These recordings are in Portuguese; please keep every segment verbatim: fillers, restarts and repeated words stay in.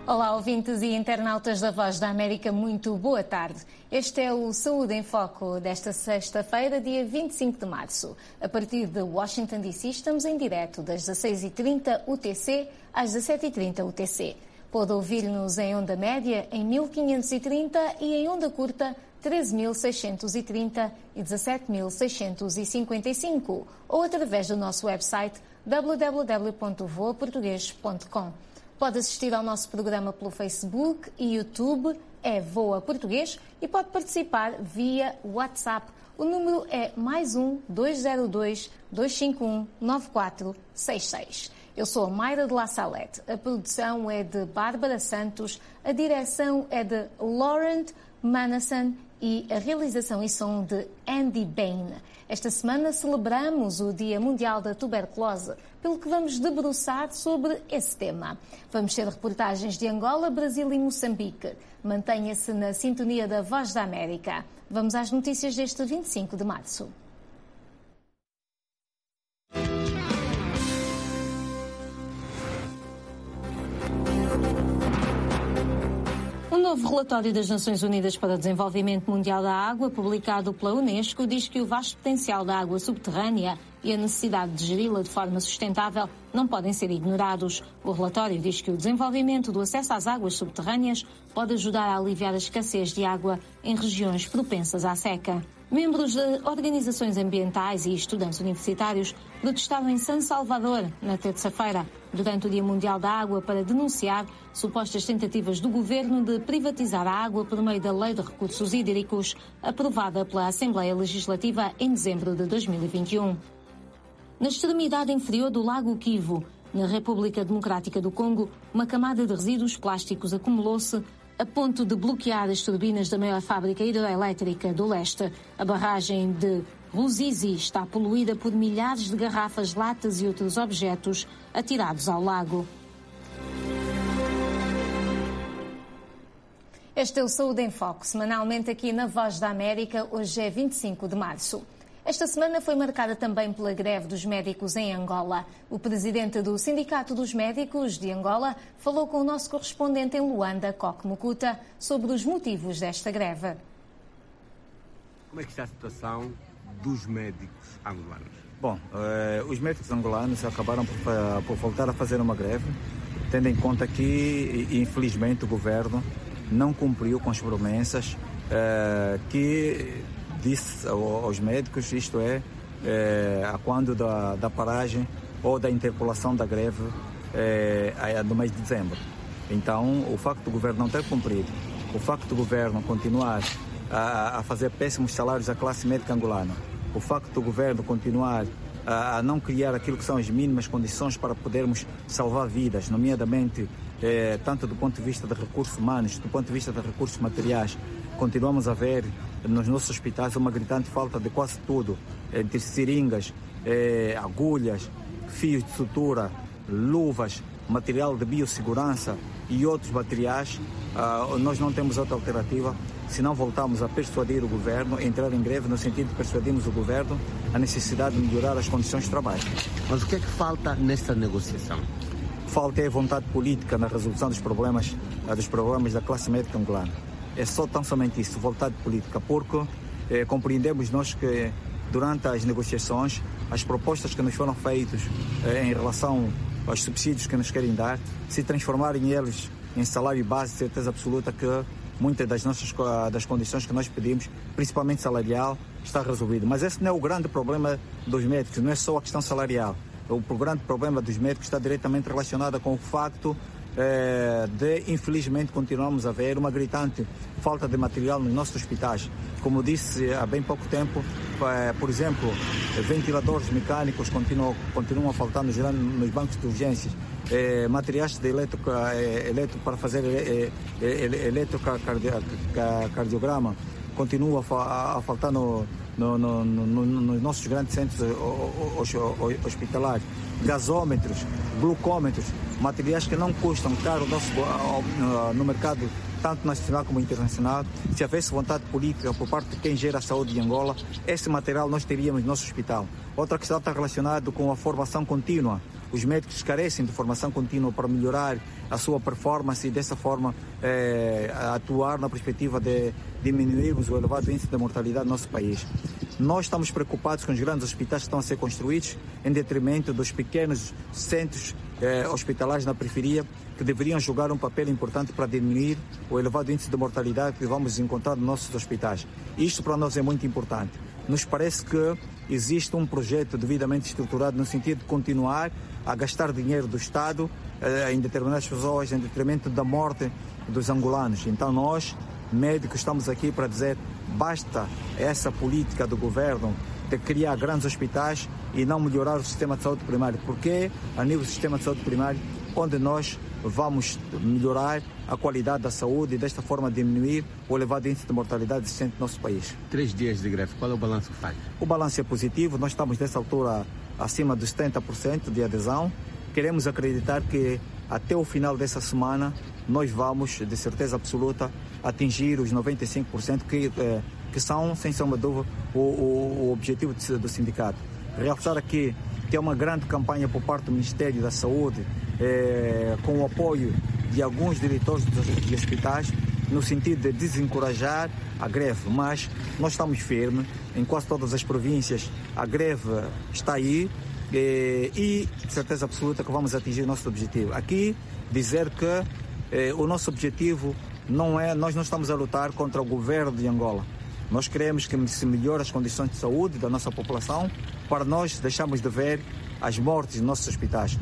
Olá, ouvintes e internautas da Voz da América, muito boa tarde. Este é o Saúde em Foco desta sexta-feira, dia vinte e cinco de março. A partir de Washington D C, estamos em direto das dezasseis e trinta U T C às dezassete e trinta U T C. Pode ouvir-nos em onda média em mil quinhentos e trinta e em onda curta treze mil seiscentos e trinta e dezassete mil seiscentos e cinquenta e cinco ou através do nosso website w w w ponto voa português ponto com. Pode assistir ao nosso programa pelo Facebook e YouTube, é Voa Português, e pode participar via WhatsApp. O número é mais um dois zero dois, dois cinco um, nove quatro seis seis. Eu sou a Mayra de La Salette, a produção é de Bárbara Santos, a direção é de Laurent Manassan e a realização e som de Andy Bain. Esta semana celebramos o Dia Mundial da Tuberculose, pelo que vamos debruçar sobre esse tema. Vamos ter reportagens de Angola, Brasil e Moçambique. Mantenha-se na sintonia da Voz da América. Vamos às notícias deste vinte e cinco de março. Um novo relatório das Nações Unidas para o Desenvolvimento Mundial da Água, publicado pela Unesco, diz que o vasto potencial da água subterrânea e a necessidade de geri-la de forma sustentável não podem ser ignorados. O relatório diz que o desenvolvimento do acesso às águas subterrâneas pode ajudar a aliviar a escassez de água em regiões propensas à seca. Membros de organizações ambientais e estudantes universitários protestaram em San Salvador, na terça-feira, durante o Dia Mundial da Água, para denunciar supostas tentativas do governo de privatizar a água por meio da Lei de Recursos Hídricos, aprovada pela Assembleia Legislativa em dezembro de dois mil e vinte e um. Na extremidade inferior do Lago Kivu, na República Democrática do Congo, uma camada de resíduos plásticos acumulou-se a ponto de bloquear as turbinas da maior fábrica hidroelétrica do leste. A barragem de Ruzizi está poluída por milhares de garrafas, latas e outros objetos atirados ao lago. Este é o Saúde em Foco, semanalmente aqui na Voz da América. Hoje é vinte e cinco de março. Esta semana foi marcada também pela greve dos médicos em Angola. O presidente do Sindicato dos Médicos de Angola falou com o nosso correspondente em Luanda, Coque Mukuta, sobre os motivos desta greve. Como é que está a situação dos médicos angolanos? Bom, eh, os médicos angolanos acabaram por, por voltar a fazer uma greve, tendo em conta que, infelizmente, o governo não cumpriu com as promessas eh, que disse aos médicos, isto é, é a quando da, da paragem ou da interpolação da greve é, no mês de dezembro. Então, o facto do governo não ter cumprido, o facto do governo continuar a, a fazer péssimos salários à classe médica angolana, o facto do governo continuar a, a não criar aquilo que são as mínimas condições para podermos salvar vidas, nomeadamente é, tanto do ponto de vista de recursos humanos, do ponto de vista de recursos materiais. Continuamos a ver nos nossos hospitais uma gritante falta de quase tudo, entre seringas, eh, agulhas, fios de sutura, luvas, material de biossegurança e outros materiais. Ah, nós não temos outra alternativa se não voltarmos a persuadir o governo, a entrar em greve no sentido de persuadirmos o governo a necessidade de melhorar as condições de trabalho. Mas o que é que falta nesta negociação? Falta é vontade política na resolução dos problemas, dos problemas da classe médica angolana. É só tão somente isso, vontade política, porque eh, compreendemos nós que durante as negociações, as propostas que nos foram feitas eh, em relação aos subsídios que nos querem dar, se transformarem eles em salário base, certeza absoluta que muitas das nossas das condições que nós pedimos, principalmente salarial, está resolvido. Mas esse não é o grande problema dos médicos, não é só a questão salarial. O grande problema dos médicos está diretamente relacionado com o facto de, infelizmente, continuamos a ver uma gritante falta de material nos nossos hospitais. Como disse há bem pouco tempo, por exemplo, ventiladores mecânicos continuam, continuam a faltar nos, nos bancos de urgências, materiais de eletro, eletro para fazer eletrocardiograma continua a faltar no, no, no, no, nos nossos grandes centros hospitalares, gasômetros, glucômetros, materiais que não custam caro no, nosso, no mercado tanto nacional como internacional. Se houvesse vontade política por parte de quem gera a saúde de Angola, esse material nós teríamos no nosso hospital. Outra questão está relacionada com a formação contínua. os médicos carecem de formação contínua para melhorar a sua performance e dessa forma eh, atuar na perspectiva de diminuirmos o elevado índice de mortalidade do nosso país. Nós estamos preocupados com os grandes hospitais que estão a ser construídos em detrimento dos pequenos centros eh, hospitalares na periferia, que deveriam jogar um papel importante para diminuir o elevado índice de mortalidade que vamos encontrar nos nossos hospitais. Isto para nós é muito importante. Nos parece que existe um projeto devidamente estruturado no sentido de continuar a gastar dinheiro do Estado eh, em determinadas pessoas, em detrimento da morte dos angolanos. Então nós, médicos, estamos aqui para dizer basta essa política do governo de criar grandes hospitais e não melhorar o sistema de saúde primário, porque a nível do sistema de saúde primário, onde nós vamos melhorar a qualidade da saúde e desta forma diminuir o elevado índice de mortalidade existente no nosso país. Três dias de greve, qual é o balanço que faz? O balanço é positivo, nós estamos nessa altura acima dos setenta por cento de adesão. Queremos acreditar que até o final dessa semana nós vamos, de certeza absoluta, atingir os noventa e cinco por cento que, eh, que são, sem sombra de dúvida, o, o, o objetivo do sindicato. Realçar aqui que é uma grande campanha por parte do Ministério da Saúde, eh, com o apoio de alguns diretores de hospitais, no sentido de desencorajar a greve, mas nós estamos firmes, em quase todas as províncias a greve está aí eh, e de certeza absoluta que vamos atingir o nosso objetivo. Aqui dizer que eh, o nosso objetivo não é, nós não estamos a lutar contra o governo de Angola. Nós queremos que se melhore as condições de saúde da nossa população para nós deixarmos de ver as mortes nos nossos hospitais.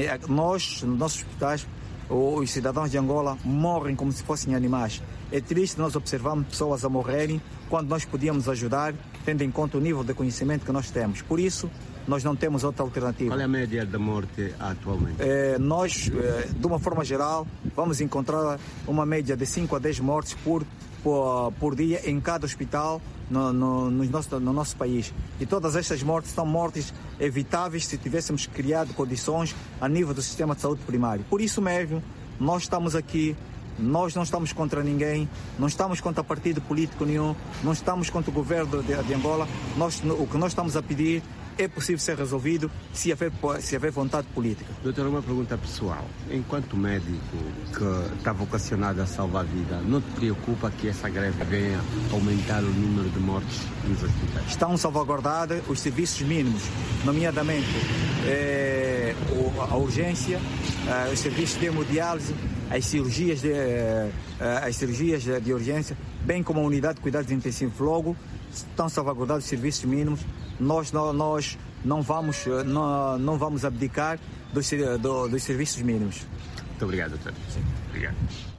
Nós, nos nossos hospitais, os cidadãos de Angola morrem como se fossem animais. É triste nós observarmos pessoas a morrerem quando nós podíamos ajudar, tendo em conta o nível de conhecimento que nós temos. Por isso, nós não temos outra alternativa. Qual é a média da morte atualmente? É, nós, é, de uma forma geral, vamos encontrar uma média de cinco a dez mortes por, por, por dia em cada hospital no, no, no, nosso, no nosso país. E todas estas mortes são mortes evitáveis se tivéssemos criado condições a nível do sistema de saúde primário. Por isso mesmo, nós estamos aqui. Nós não estamos contra ninguém, não estamos contra partido político nenhum, não estamos contra o governo de, de Angola. Nós, o que nós estamos a pedir é possível ser resolvido se haver, se haver vontade política. Doutor, uma pergunta pessoal. Enquanto médico que está vocacionado a salvar a vida, não te preocupa que essa greve venha aumentar o número de mortes nos hospitais? Estão salvaguardados os serviços mínimos, nomeadamente eh, a urgência, eh, os serviços de hemodiálise, as cirurgias de, as cirurgias de urgência, bem como a unidade de cuidados intensivos. Logo, estão salvaguardados os serviços mínimos. Nós não, nós não, vamos, não, não vamos abdicar dos, do, dos serviços mínimos. Muito obrigado, doutor. Sim. Obrigado.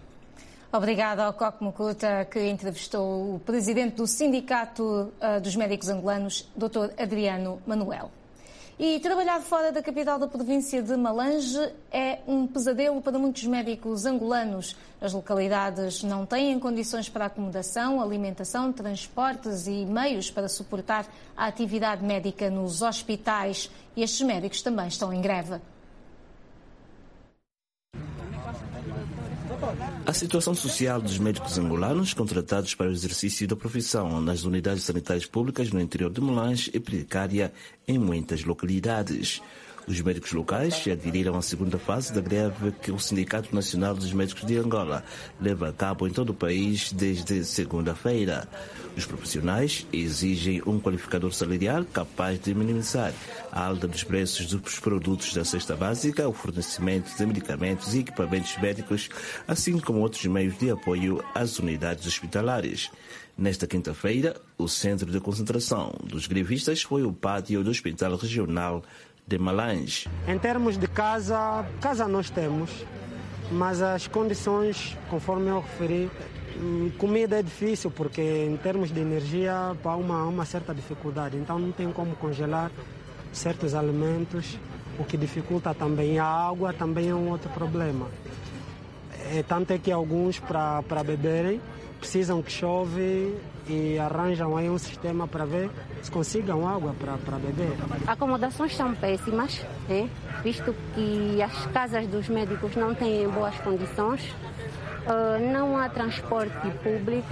Obrigada ao Coque Mucuta, que entrevistou o presidente do Sindicato uh, dos Médicos Angolanos, doutor Adriano Manuel. E trabalhar fora da capital da província de Malange é um pesadelo para muitos médicos angolanos. As localidades não têm condições para acomodação, alimentação, transportes e meios para suportar a atividade médica nos hospitais. E estes médicos também estão em greve. A situação social dos médicos angolanos contratados para o exercício da profissão nas unidades sanitárias públicas no interior de Malange é precária em muitas localidades. Os médicos locais aderiram à segunda fase da greve que o Sindicato Nacional dos Médicos de Angola leva a cabo em todo o país desde segunda-feira. Os profissionais exigem um qualificador salarial capaz de minimizar a alta dos preços dos produtos da cesta básica, o fornecimento de medicamentos e equipamentos médicos, assim como outros meios de apoio às unidades hospitalares. Nesta quinta-feira, o centro de concentração dos grevistas foi o pátio do Hospital Regional de Malange. Em termos de casa, casa nós temos, mas as condições, conforme eu referi, comida é difícil, porque em termos de energia há uma, uma certa dificuldade, então não tem como congelar certos alimentos, o que dificulta também. A água também é um outro problema. É, tanto é que alguns, para beberem, precisam que chove e arranjam aí um sistema para ver se consigam água para beber. Acomodações são péssimas, né? Visto que as casas dos médicos não têm boas condições, uh, não há transporte público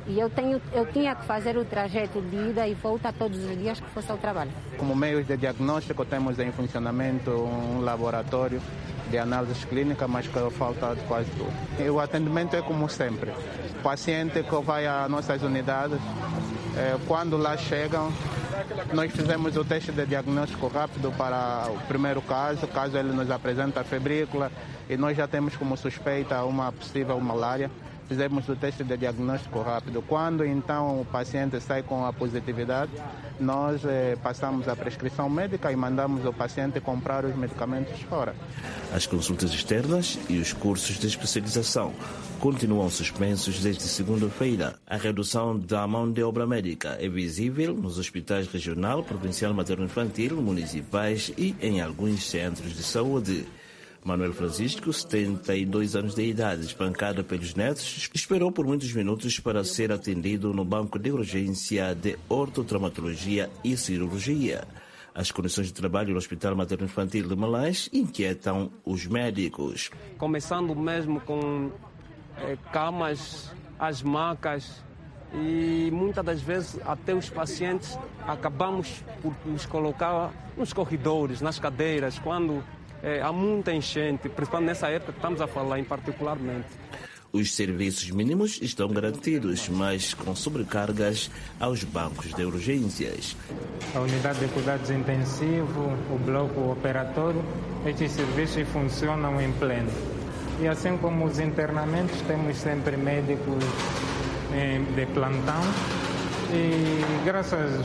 E eu, tenho, eu tinha que fazer o trajeto de ida e volta todos os dias que fosse ao trabalho. Como meios de diagnóstico, temos em funcionamento um laboratório de análises clínicas, mas que falta quase tudo. E o atendimento é como sempre. O paciente que vai às nossas unidades, eh, quando lá chegam, nós fizemos o teste de diagnóstico rápido para o primeiro caso, caso ele nos apresente a febrícula, e nós já temos como suspeita uma possível malária. Fizemos o teste de diagnóstico rápido. Quando então o paciente sai com a positividade, nós eh, passamos a prescrição médica e mandamos o paciente comprar os medicamentos fora. As consultas externas e os cursos de especialização continuam suspensos desde segunda-feira. A redução da mão de obra médica é visível nos hospitais regional, provincial, materno-infantil, municipais e em alguns centros de saúde. Manuel Francisco, setenta e dois anos de idade, espancado pelos netos, esperou por muitos minutos para ser atendido no banco de urgência de ortotraumatologia e cirurgia. As condições de trabalho no Hospital Materno-Infantil de Malães inquietam os médicos. Começando mesmo com eh, camas, as macas e muitas das vezes até os pacientes acabamos por nos colocar nos corredores, nas cadeiras, quando É, há muita enchente, principalmente nessa época que estamos a falar em particularmente. Os serviços mínimos estão garantidos, mas com sobrecargas aos bancos de urgências. A unidade de cuidados intensivos, o bloco operatório, estes serviços funcionam em pleno. E assim como os internamentos, temos sempre médicos eh, de plantão e graças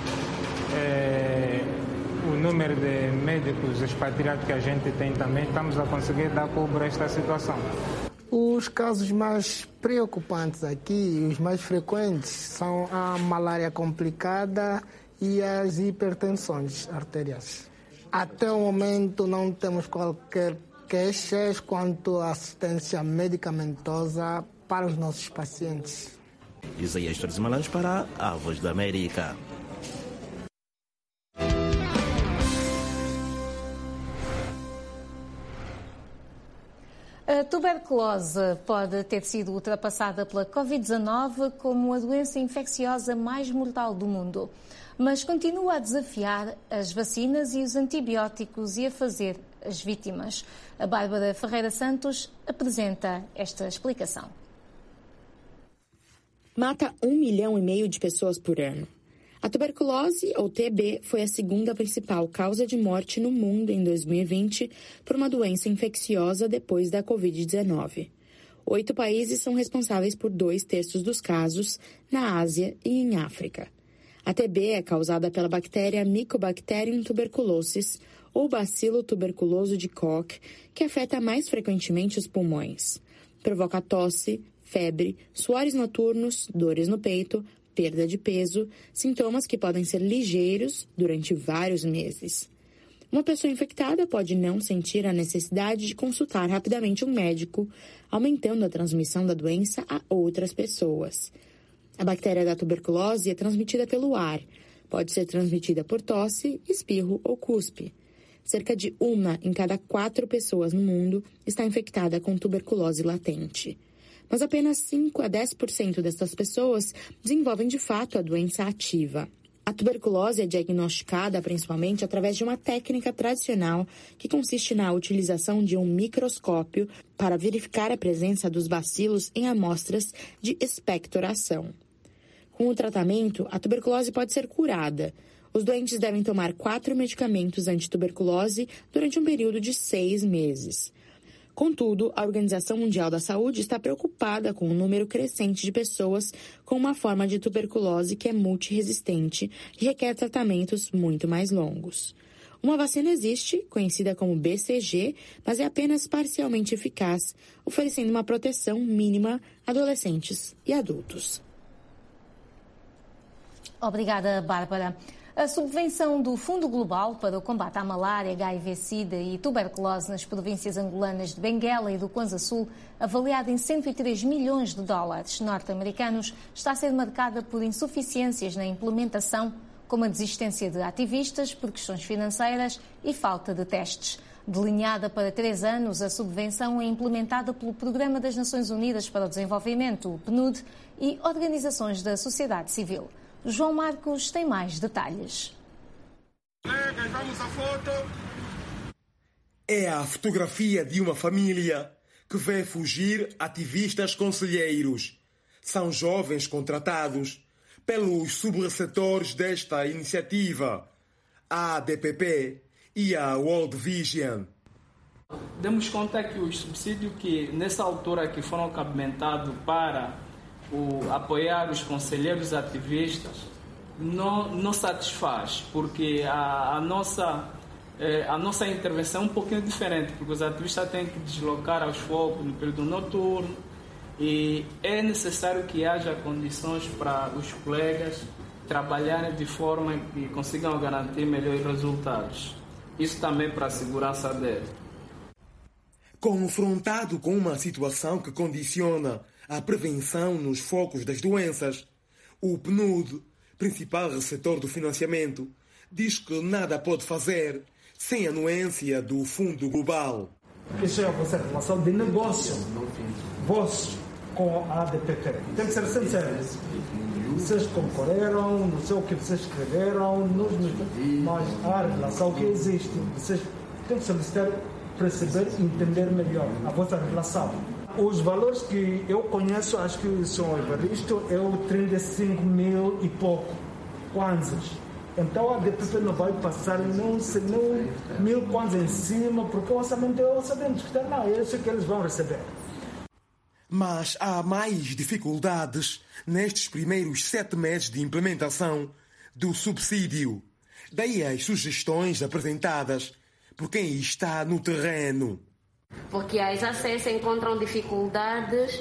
eh, o número de médicos expatriados que a gente tem também, estamos a conseguir dar cobro a esta situação. Os casos mais preocupantes aqui, os mais frequentes, são a malária complicada e as hipertensões arteriais. Até o momento não temos qualquer queixa quanto à assistência medicamentosa para os nossos pacientes. Isaías Torres Malães para a Voz da América. A tuberculose pode ter sido ultrapassada pela covid dezanove como a doença infecciosa mais mortal do mundo, mas continua a desafiar as vacinas e os antibióticos e a fazer as vítimas. A Bárbara Ferreira Santos apresenta esta explicação. Mata um milhão e meio de pessoas por ano. A tuberculose, ou T B, foi a segunda principal causa de morte no mundo em dois mil e vinte por uma doença infecciosa depois da covid dezenove. Oito países são responsáveis por dois terços dos casos na Ásia e em África. A T B é causada pela bactéria Mycobacterium tuberculosis, ou bacilo tuberculoso de Koch, que afeta mais frequentemente os pulmões. Provoca tosse, febre, suores noturnos, dores no peito, perda de peso, sintomas que podem ser ligeiros durante vários meses. Uma pessoa infectada pode não sentir a necessidade de consultar rapidamente um médico, aumentando a transmissão da doença a outras pessoas. A bactéria da tuberculose é transmitida pelo ar. Pode ser transmitida por tosse, espirro ou cuspe. Cerca de uma em cada quatro pessoas no mundo está infectada com tuberculose latente. Mas apenas cinco a dez por cento dessas pessoas desenvolvem de fato a doença ativa. A tuberculose é diagnosticada principalmente através de uma técnica tradicional que consiste na utilização de um microscópio para verificar a presença dos bacilos em amostras de expectoração. Com o tratamento, a tuberculose pode ser curada. Os doentes devem tomar quatro medicamentos antituberculose durante um período de seis meses. Contudo, a Organização Mundial da Saúde está preocupada com o número crescente de pessoas com uma forma de tuberculose que é multiresistente e requer tratamentos muito mais longos. Uma vacina existe, conhecida como B C G, mas é apenas parcialmente eficaz, oferecendo uma proteção mínima a adolescentes e adultos. Obrigada, Bárbara. A subvenção do Fundo Global para o combate à malária, H I V-Sida e tuberculose nas províncias angolanas de Benguela e do Kwanza Sul, avaliada em cento e três milhões de dólares norte-americanos, está a ser marcada por insuficiências na implementação, como a desistência de ativistas por questões financeiras e falta de testes. Delineada para três anos, a subvenção é implementada pelo Programa das Nações Unidas para o Desenvolvimento, o P N U D, e organizações da sociedade civil. João Marcos tem mais detalhes. Colegas, vamos à foto. É a fotografia de uma família que vê fugir ativistas conselheiros. São jovens contratados pelos subreceptores desta iniciativa, a A D P P e a World Vision. Demos conta que os subsídios que nessa altura que foram cabimentados para o, apoiar os conselheiros ativistas não, não satisfaz, porque a, a, nossa, eh, a nossa intervenção é um pouquinho diferente, porque os ativistas têm que deslocar aos focos no período noturno e é necessário que haja condições para os colegas trabalharem de forma que consigam garantir melhores resultados. Isso também para a segurança dele. Confrontado com uma situação que condiciona a prevenção nos focos das doenças, o P N U D, principal receptor do financiamento, diz que nada pode fazer sem a anuência do Fundo Global. Isso é uma relação de negócio, vossos com a A D P P. Tem que ser sincero. Vocês concorreram, não sei o que vocês escreveram, mas há a relação que existe. Vocês têm que solicitar, perceber e entender melhor a vossa relação. Os valores que eu conheço, acho que o senhor Evaristo, é o trinta e cinco mil e pouco kwanzas. Então a A D P P não vai passar não, não mil kwanzas em cima, porque o orçamento é o orçamento que está, não, é isso que eles vão receber. Mas há mais dificuldades nestes primeiros sete meses de implementação do subsídio. Daí as sugestões apresentadas por quem está no terreno. Porque as A C S encontram dificuldades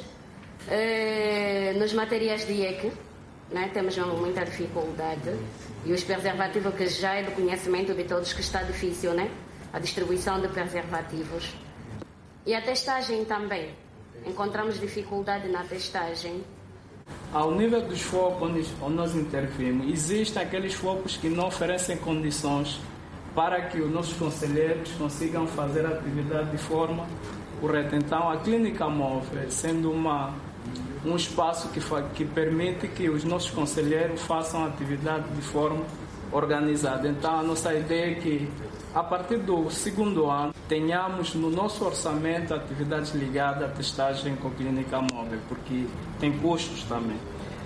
eh, nos materiais de I E C, né? Temos muita dificuldade. E os preservativos, que já é do conhecimento de todos que está difícil, né? A distribuição de preservativos. E a testagem também. Encontramos dificuldade na testagem. Ao nível dos focos onde, onde nós intervimos, existem aqueles focos que não oferecem condições para que os nossos conselheiros consigam fazer a atividade de forma correta. Então, a clínica móvel, sendo uma, um espaço que, fa, que permite que os nossos conselheiros façam a atividade de forma organizada. Então, a nossa ideia é que, a partir do segundo ano, tenhamos no nosso orçamento atividades ligadas à testagem com clínica móvel, porque tem custos também.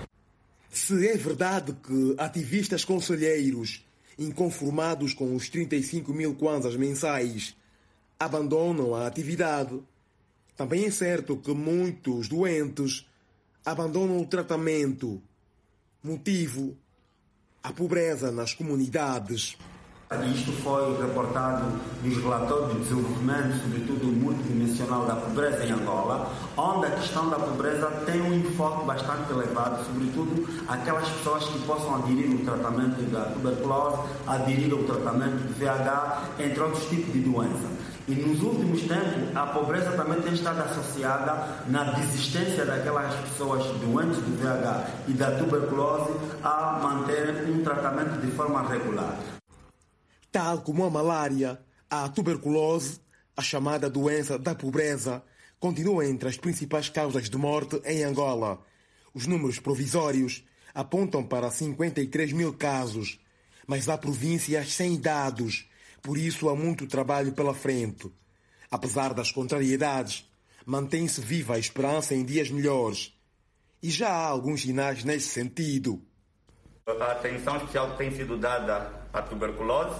Se é verdade que ativistas conselheiros, inconformados com os trinta e cinco mil kwanzas mensais, abandonam a atividade, também é certo que muitos doentes abandonam o tratamento. Motivo: a pobreza nas comunidades. Isto foi reportado nos relatórios de desenvolvimento, sobretudo multidimensional, da pobreza em Angola, onde a questão da pobreza tem um enfoque bastante elevado, sobretudo aquelas pessoas que possam aderir ao tratamento da tuberculose, aderir ao tratamento do V I H, entre outros tipos de doenças. E nos últimos tempos, a pobreza também tem estado associada na desistência daquelas pessoas doentes do V I H e da tuberculose a manter um tratamento de forma regular. Tal como a malária, a tuberculose, a chamada doença da pobreza, continua entre as principais causas de morte em Angola. Os números provisórios apontam para cinquenta e três mil casos, mas há províncias sem dados, por isso há muito trabalho pela frente. Apesar das contrariedades, mantém-se viva a esperança em dias melhores. E já há alguns sinais nesse sentido. A atenção especial tem sido dada à tuberculose,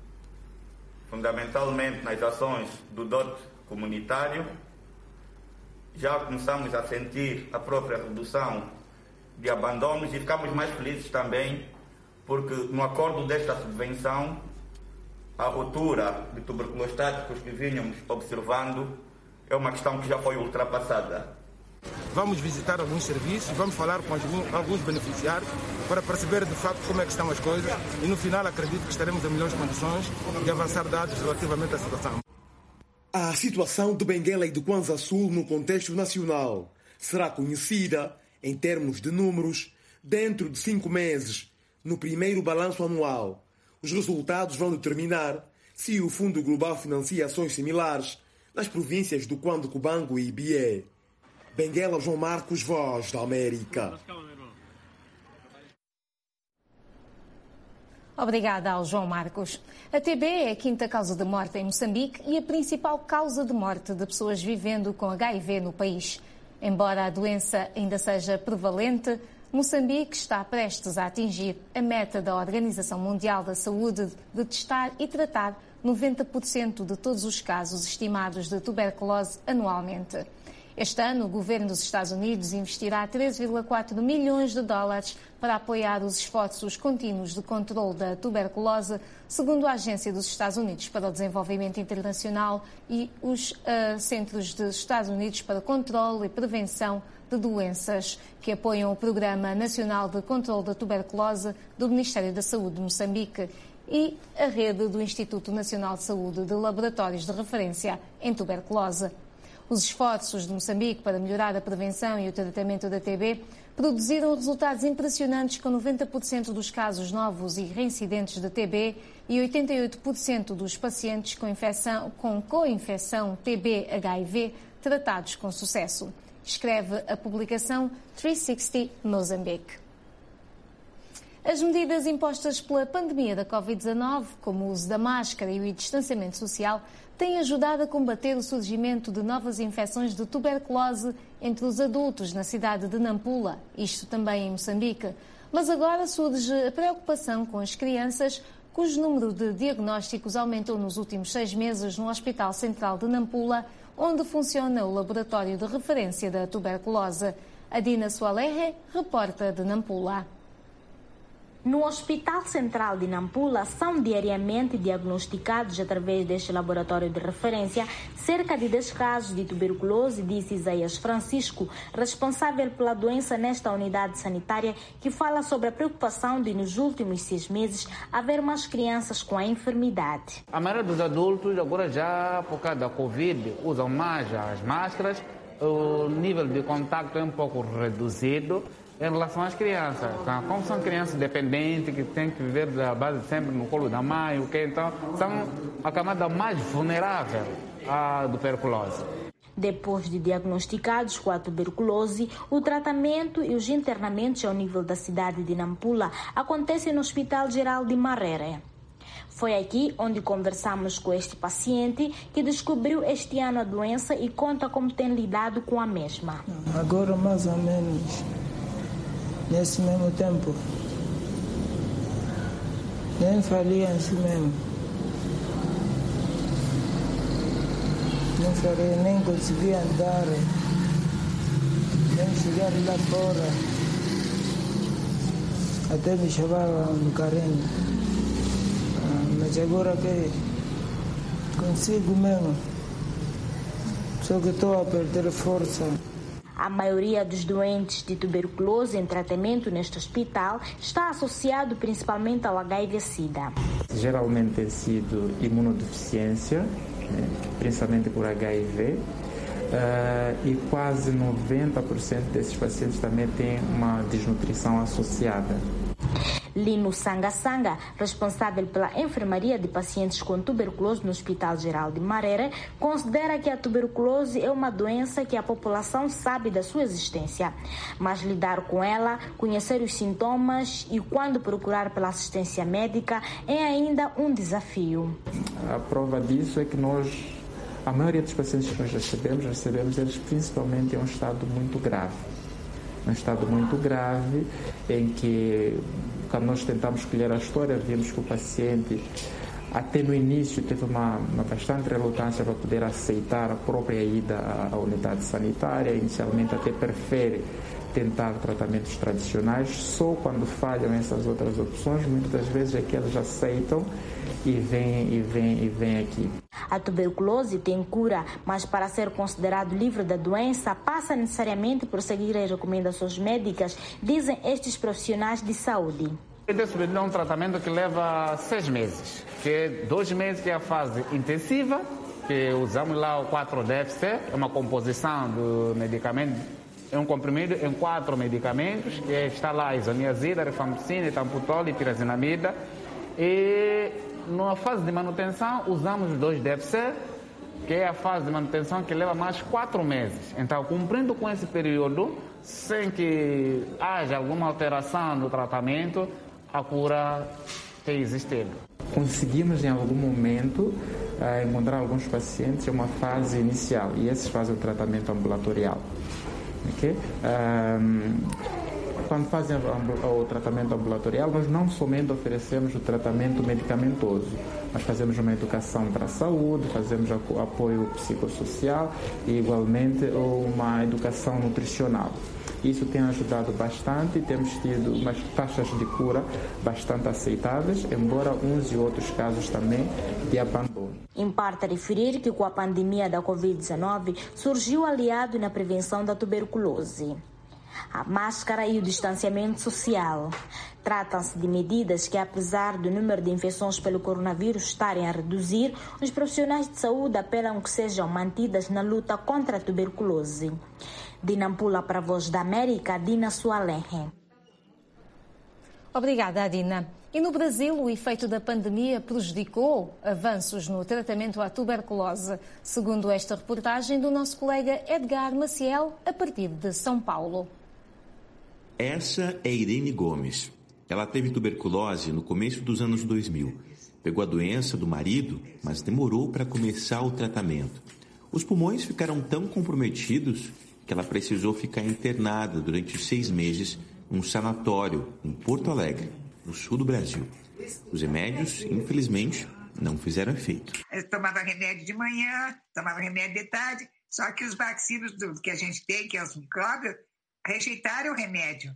fundamentalmente nas ações do dote comunitário. Já começamos a sentir a própria redução de abandonos e ficamos mais felizes também porque no acordo desta subvenção a ruptura de tuberculostáticos que vínhamos observando é uma questão que já foi ultrapassada. Vamos visitar alguns serviços, vamos falar com alguns beneficiários para perceber de facto como é que estão as coisas e no final acredito que estaremos em melhores condições de avançar dados relativamente à situação. A situação de Benguela e do Kwanza Sul no contexto nacional será conhecida, em termos de números, dentro de cinco meses, no primeiro balanço anual. Os resultados vão determinar se o Fundo Global financia ações similares nas províncias do Cuando Cubango e Bié. Benguela João Marcos, Voz da América. Obrigada ao João Marcos. A T B é a quinta causa de morte em Moçambique e a principal causa de morte de pessoas vivendo com H I V no país. Embora a doença ainda seja prevalente, Moçambique está prestes a atingir a meta da Organização Mundial da Saúde de testar e tratar noventa por cento de todos os casos estimados de tuberculose anualmente. Este ano, o governo dos Estados Unidos investirá treze vírgula quatro milhões de dólares para apoiar os esforços contínuos de controle da tuberculose, segundo a Agência dos Estados Unidos para o Desenvolvimento Internacional e os uh, Centros dos Estados Unidos para Controle e Prevenção de Doenças, que apoiam o Programa Nacional de Controle da Tuberculose do Ministério da Saúde de Moçambique e a rede do Instituto Nacional de Saúde de Laboratórios de Referência em Tuberculose. Os esforços de Moçambique para melhorar a prevenção e o tratamento da T B produziram resultados impressionantes, com noventa por cento dos casos novos e reincidentes de T B e oitenta e oito por cento dos pacientes com, infecção, com co-infecção T B H I V tratados com sucesso. Escreve a publicação trezentos e sessenta Moçambique. As medidas impostas pela pandemia da covid dezanove, como o uso da máscara e o distanciamento social, têm ajudado a combater o surgimento de novas infecções de tuberculose entre os adultos na cidade de Nampula, isto também em Moçambique. Mas agora surge a preocupação com as crianças, cujo número de diagnósticos aumentou nos últimos seis meses no Hospital Central de Nampula, onde funciona o laboratório de referência da tuberculose. Adina Soalehe, repórter de Nampula. No Hospital Central de Nampula são diariamente diagnosticados através deste laboratório de referência cerca de dez casos de tuberculose, disse Isaías Francisco, responsável pela doença nesta unidade sanitária, que fala sobre a preocupação de, nos últimos seis meses, haver mais crianças com a enfermidade. A maioria dos adultos, agora já por causa da Covid, usam mais as máscaras, o nível de contato é um pouco reduzido. Em relação às crianças, como são crianças dependentes, que têm que viver da base sempre no colo da mãe, okay? Então são a camada mais vulnerável à tuberculose. Depois de diagnosticados com a tuberculose, o tratamento e os internamentos ao nível da cidade de Nampula acontecem no Hospital Geral de Marere. Foi aqui onde conversamos com este paciente que descobriu este ano a doença e conta como tem lidado com a mesma. Agora mais ou menos nesse mesmo tempo, nem faria assim mesmo. Não faria, nem conseguia andar, nem chegar lá fora. Até me chamavam no carrinho. Ah, mas agora que consigo mesmo, só que estou a perder força. A maioria dos doentes de tuberculose em tratamento neste hospital está associado principalmente ao H I V-Sida. Geralmente tem sido imunodeficiência, né, principalmente por H I V, uh, e quase noventa por cento desses pacientes também têm uma desnutrição associada. Lino Sanga-Sanga, responsável pela enfermaria de pacientes com tuberculose no Hospital Geral de Marere, considera que a tuberculose é uma doença que a população sabe da sua existência, mas lidar com ela, conhecer os sintomas e quando procurar pela assistência médica é ainda um desafio. A prova disso é que nós, a maioria dos pacientes que nós recebemos, recebemos eles principalmente em um estado muito grave. Um estado muito grave em que, quando nós tentamos colher a história, vimos que o paciente, até no início, teve uma, uma bastante relutância para poder aceitar a própria ida à, à unidade sanitária. Inicialmente até prefere tentar tratamentos tradicionais, só quando falham essas outras opções, muitas das vezes é que eles aceitam e vêm e vêm e vêm aqui. A tuberculose tem cura, mas para ser considerado livre da doença, passa necessariamente por seguir as recomendações médicas, dizem estes profissionais de saúde. É um tratamento que leva seis meses, que é dois meses que é a fase intensiva, que usamos lá o quatro D F C, é uma composição do medicamento, é um comprimido em quatro medicamentos, que está lá a isoniazida, rifampicina, etamputol e pirazinamida. E na fase de manutenção, usamos os dois D F C, que é a fase de manutenção que leva mais quatro meses. Então, cumprindo com esse período, sem que haja alguma alteração no tratamento, a cura tem existido. Conseguimos, em algum momento, encontrar alguns pacientes em uma fase inicial, e esses fazem o tratamento ambulatorial. Okay? Um, Quando fazem o tratamento ambulatorial, nós não somente oferecemos o tratamento medicamentoso, nós fazemos uma educação para a saúde, fazemos apoio psicossocial e, igualmente, uma educação nutricional. Isso tem ajudado bastante e temos tido umas taxas de cura bastante aceitáveis, embora uns e outros casos também de abandono. Importa referir que com a pandemia da covid dezenove surgiu aliado na prevenção da tuberculose: a máscara e o distanciamento social. Tratam-se de medidas que, apesar do número de infecções pelo coronavírus estarem a reduzir, os profissionais de saúde apelam que sejam mantidas na luta contra a tuberculose. De Nampula para a Voz da América, Dina Sualenhe. Obrigada, Adina. E no Brasil, o efeito da pandemia prejudicou avanços no tratamento à tuberculose, segundo esta reportagem do nosso colega Edgar Maciel, a partir de São Paulo. Essa é Irene Gomes. Ela teve tuberculose no começo dos anos dois mil. Pegou a doença do marido, mas demorou para começar o tratamento. Os pulmões ficaram tão comprometidos que ela precisou ficar internada durante seis meses num sanatório em Porto Alegre, no sul do Brasil. Os remédios, infelizmente, não fizeram efeito. Eu tomava remédio de manhã, tomava remédio de tarde, só que os bacilos do, que a gente tem, que é os micróbios, rejeitaram o remédio.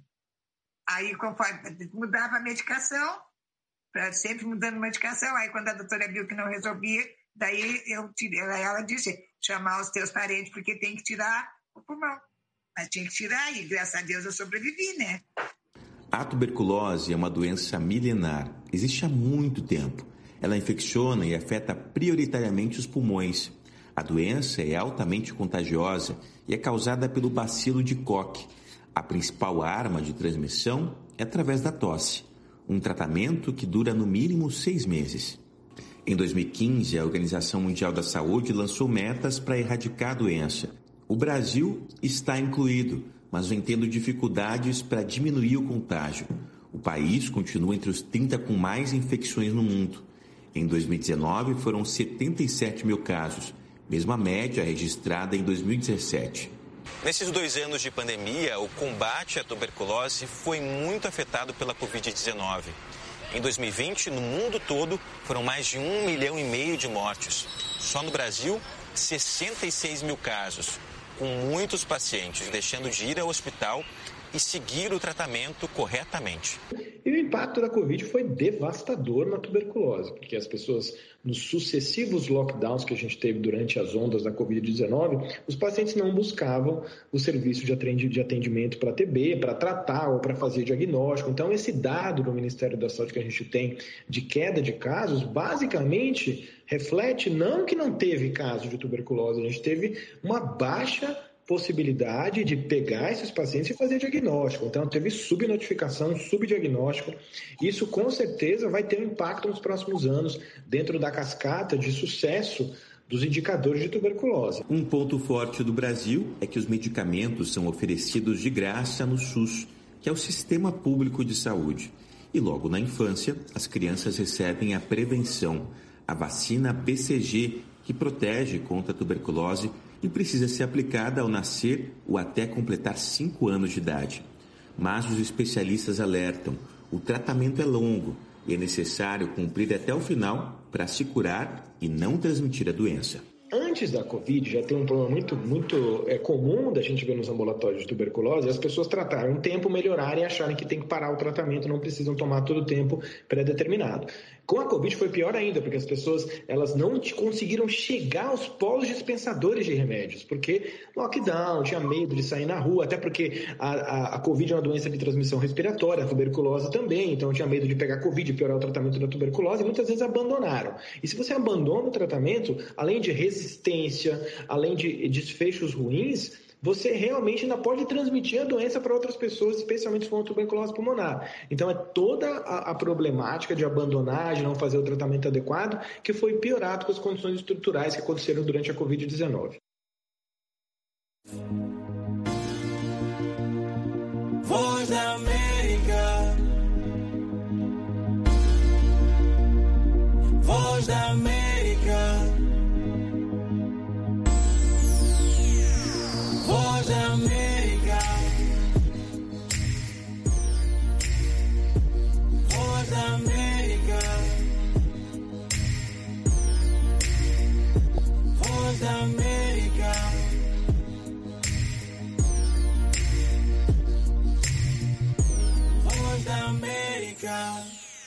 Aí, conforme mudava a medicação, sempre mudando a medicação, aí quando a doutora viu que não resolvia, daí eu tirei, ela disse, chamar os teus parentes, porque tem que tirar o pulmão. Mas tinha que tirar e, graças a Deus, eu sobrevivi, né? A tuberculose é uma doença milenar. Existe há muito tempo. Ela infecciona e afeta prioritariamente os pulmões. A doença é altamente contagiosa e é causada pelo bacilo de Koch. A principal arma de transmissão é através da tosse. Um tratamento que dura no mínimo seis meses. Em dois mil e quinze, a Organização Mundial da Saúde lançou metas para erradicar a doença. O Brasil está incluído, mas vem tendo dificuldades para diminuir o contágio. O país continua entre os trinta com mais infecções no mundo. Em dois mil e dezenove, foram setenta e sete mil casos, mesma média registrada em dois mil e dezessete. Nesses dois anos de pandemia, o combate à tuberculose foi muito afetado pela covid dezenove. Em dois mil e vinte, no mundo todo, foram mais de um milhão e meio de mortes. Só no Brasil, sessenta e seis mil casos, com muitos pacientes deixando de ir ao hospital e seguir o tratamento corretamente. E o impacto da Covid foi devastador na tuberculose, porque as pessoas, nos sucessivos lockdowns que a gente teve durante as ondas da covid dezenove, os pacientes não buscavam o serviço de atendimento para T B, para tratar ou para fazer diagnóstico. Então, esse dado do Ministério da Saúde que a gente tem de queda de casos, basicamente reflete não que não teve caso de tuberculose, a gente teve uma baixa possibilidade de pegar esses pacientes e fazer diagnóstico. Então, teve subnotificação, subdiagnóstico. Isso, com certeza, vai ter um impacto nos próximos anos dentro da cascata de sucesso dos indicadores de tuberculose. Um ponto forte do Brasil é que os medicamentos são oferecidos de graça no SUS, que é o Sistema Público de Saúde. E logo na infância, as crianças recebem a prevenção, a vacina B C G, que protege contra a tuberculose e precisa ser aplicada ao nascer ou até completar cinco anos de idade. Mas os especialistas alertam, o tratamento é longo e é necessário cumprir até o final para se curar e não transmitir a doença. Antes da Covid, já tem um problema muito, muito é, comum da gente ver nos ambulatórios de tuberculose, as pessoas tratarem um tempo, melhorarem e acharem que tem que parar o tratamento, não precisam tomar todo o tempo pré-determinado. Com a Covid foi pior ainda, porque as pessoas elas não conseguiram chegar aos polos dispensadores de remédios, porque lockdown, tinha medo de sair na rua, até porque a, a, a Covid é uma doença de transmissão respiratória, a tuberculose também, então tinha medo de pegar Covid e piorar o tratamento da tuberculose, e muitas vezes abandonaram. E se você abandona o tratamento, além de resistência, além de desfechos ruins, você realmente ainda pode transmitir a doença para outras pessoas, especialmente se for uma tuberculose pulmonar. Então, é toda a, a problemática de abandonar, de não fazer o tratamento adequado, que foi piorado com as condições estruturais que aconteceram durante a covid dezenove. Voz da América. Voz da América. Voz da América. Voz da América. Voz da América. Voz da América.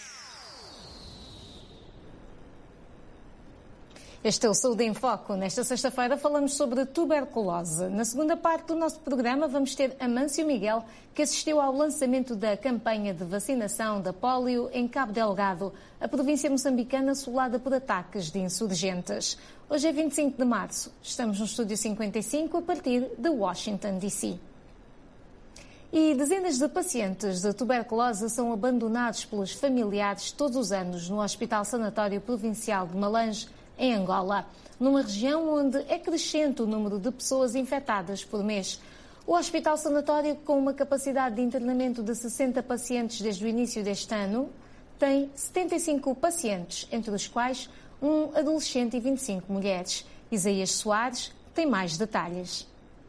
Este é o Saúde em Foco. Nesta sexta-feira falamos sobre tuberculose. Na segunda parte do nosso programa vamos ter Amâncio Miguel, que assistiu ao lançamento da campanha de vacinação da polio em Cabo Delgado, a província moçambicana assolada por ataques de insurgentes. Hoje é vinte e cinco de março. Estamos no Estúdio cinquenta e cinco a partir de Washington, D C E dezenas de pacientes de tuberculose são abandonados pelos familiares todos os anos no Hospital Sanatório Provincial de Malange, em Angola, numa região onde é crescente o número de pessoas infectadas por mês. O Hospital Sanatório, com uma capacidade de internamento de sessenta pacientes desde o início deste ano, tem setenta e cinco pacientes, entre os quais um adolescente e vinte e cinco mulheres. Isaías Soares tem mais detalhes.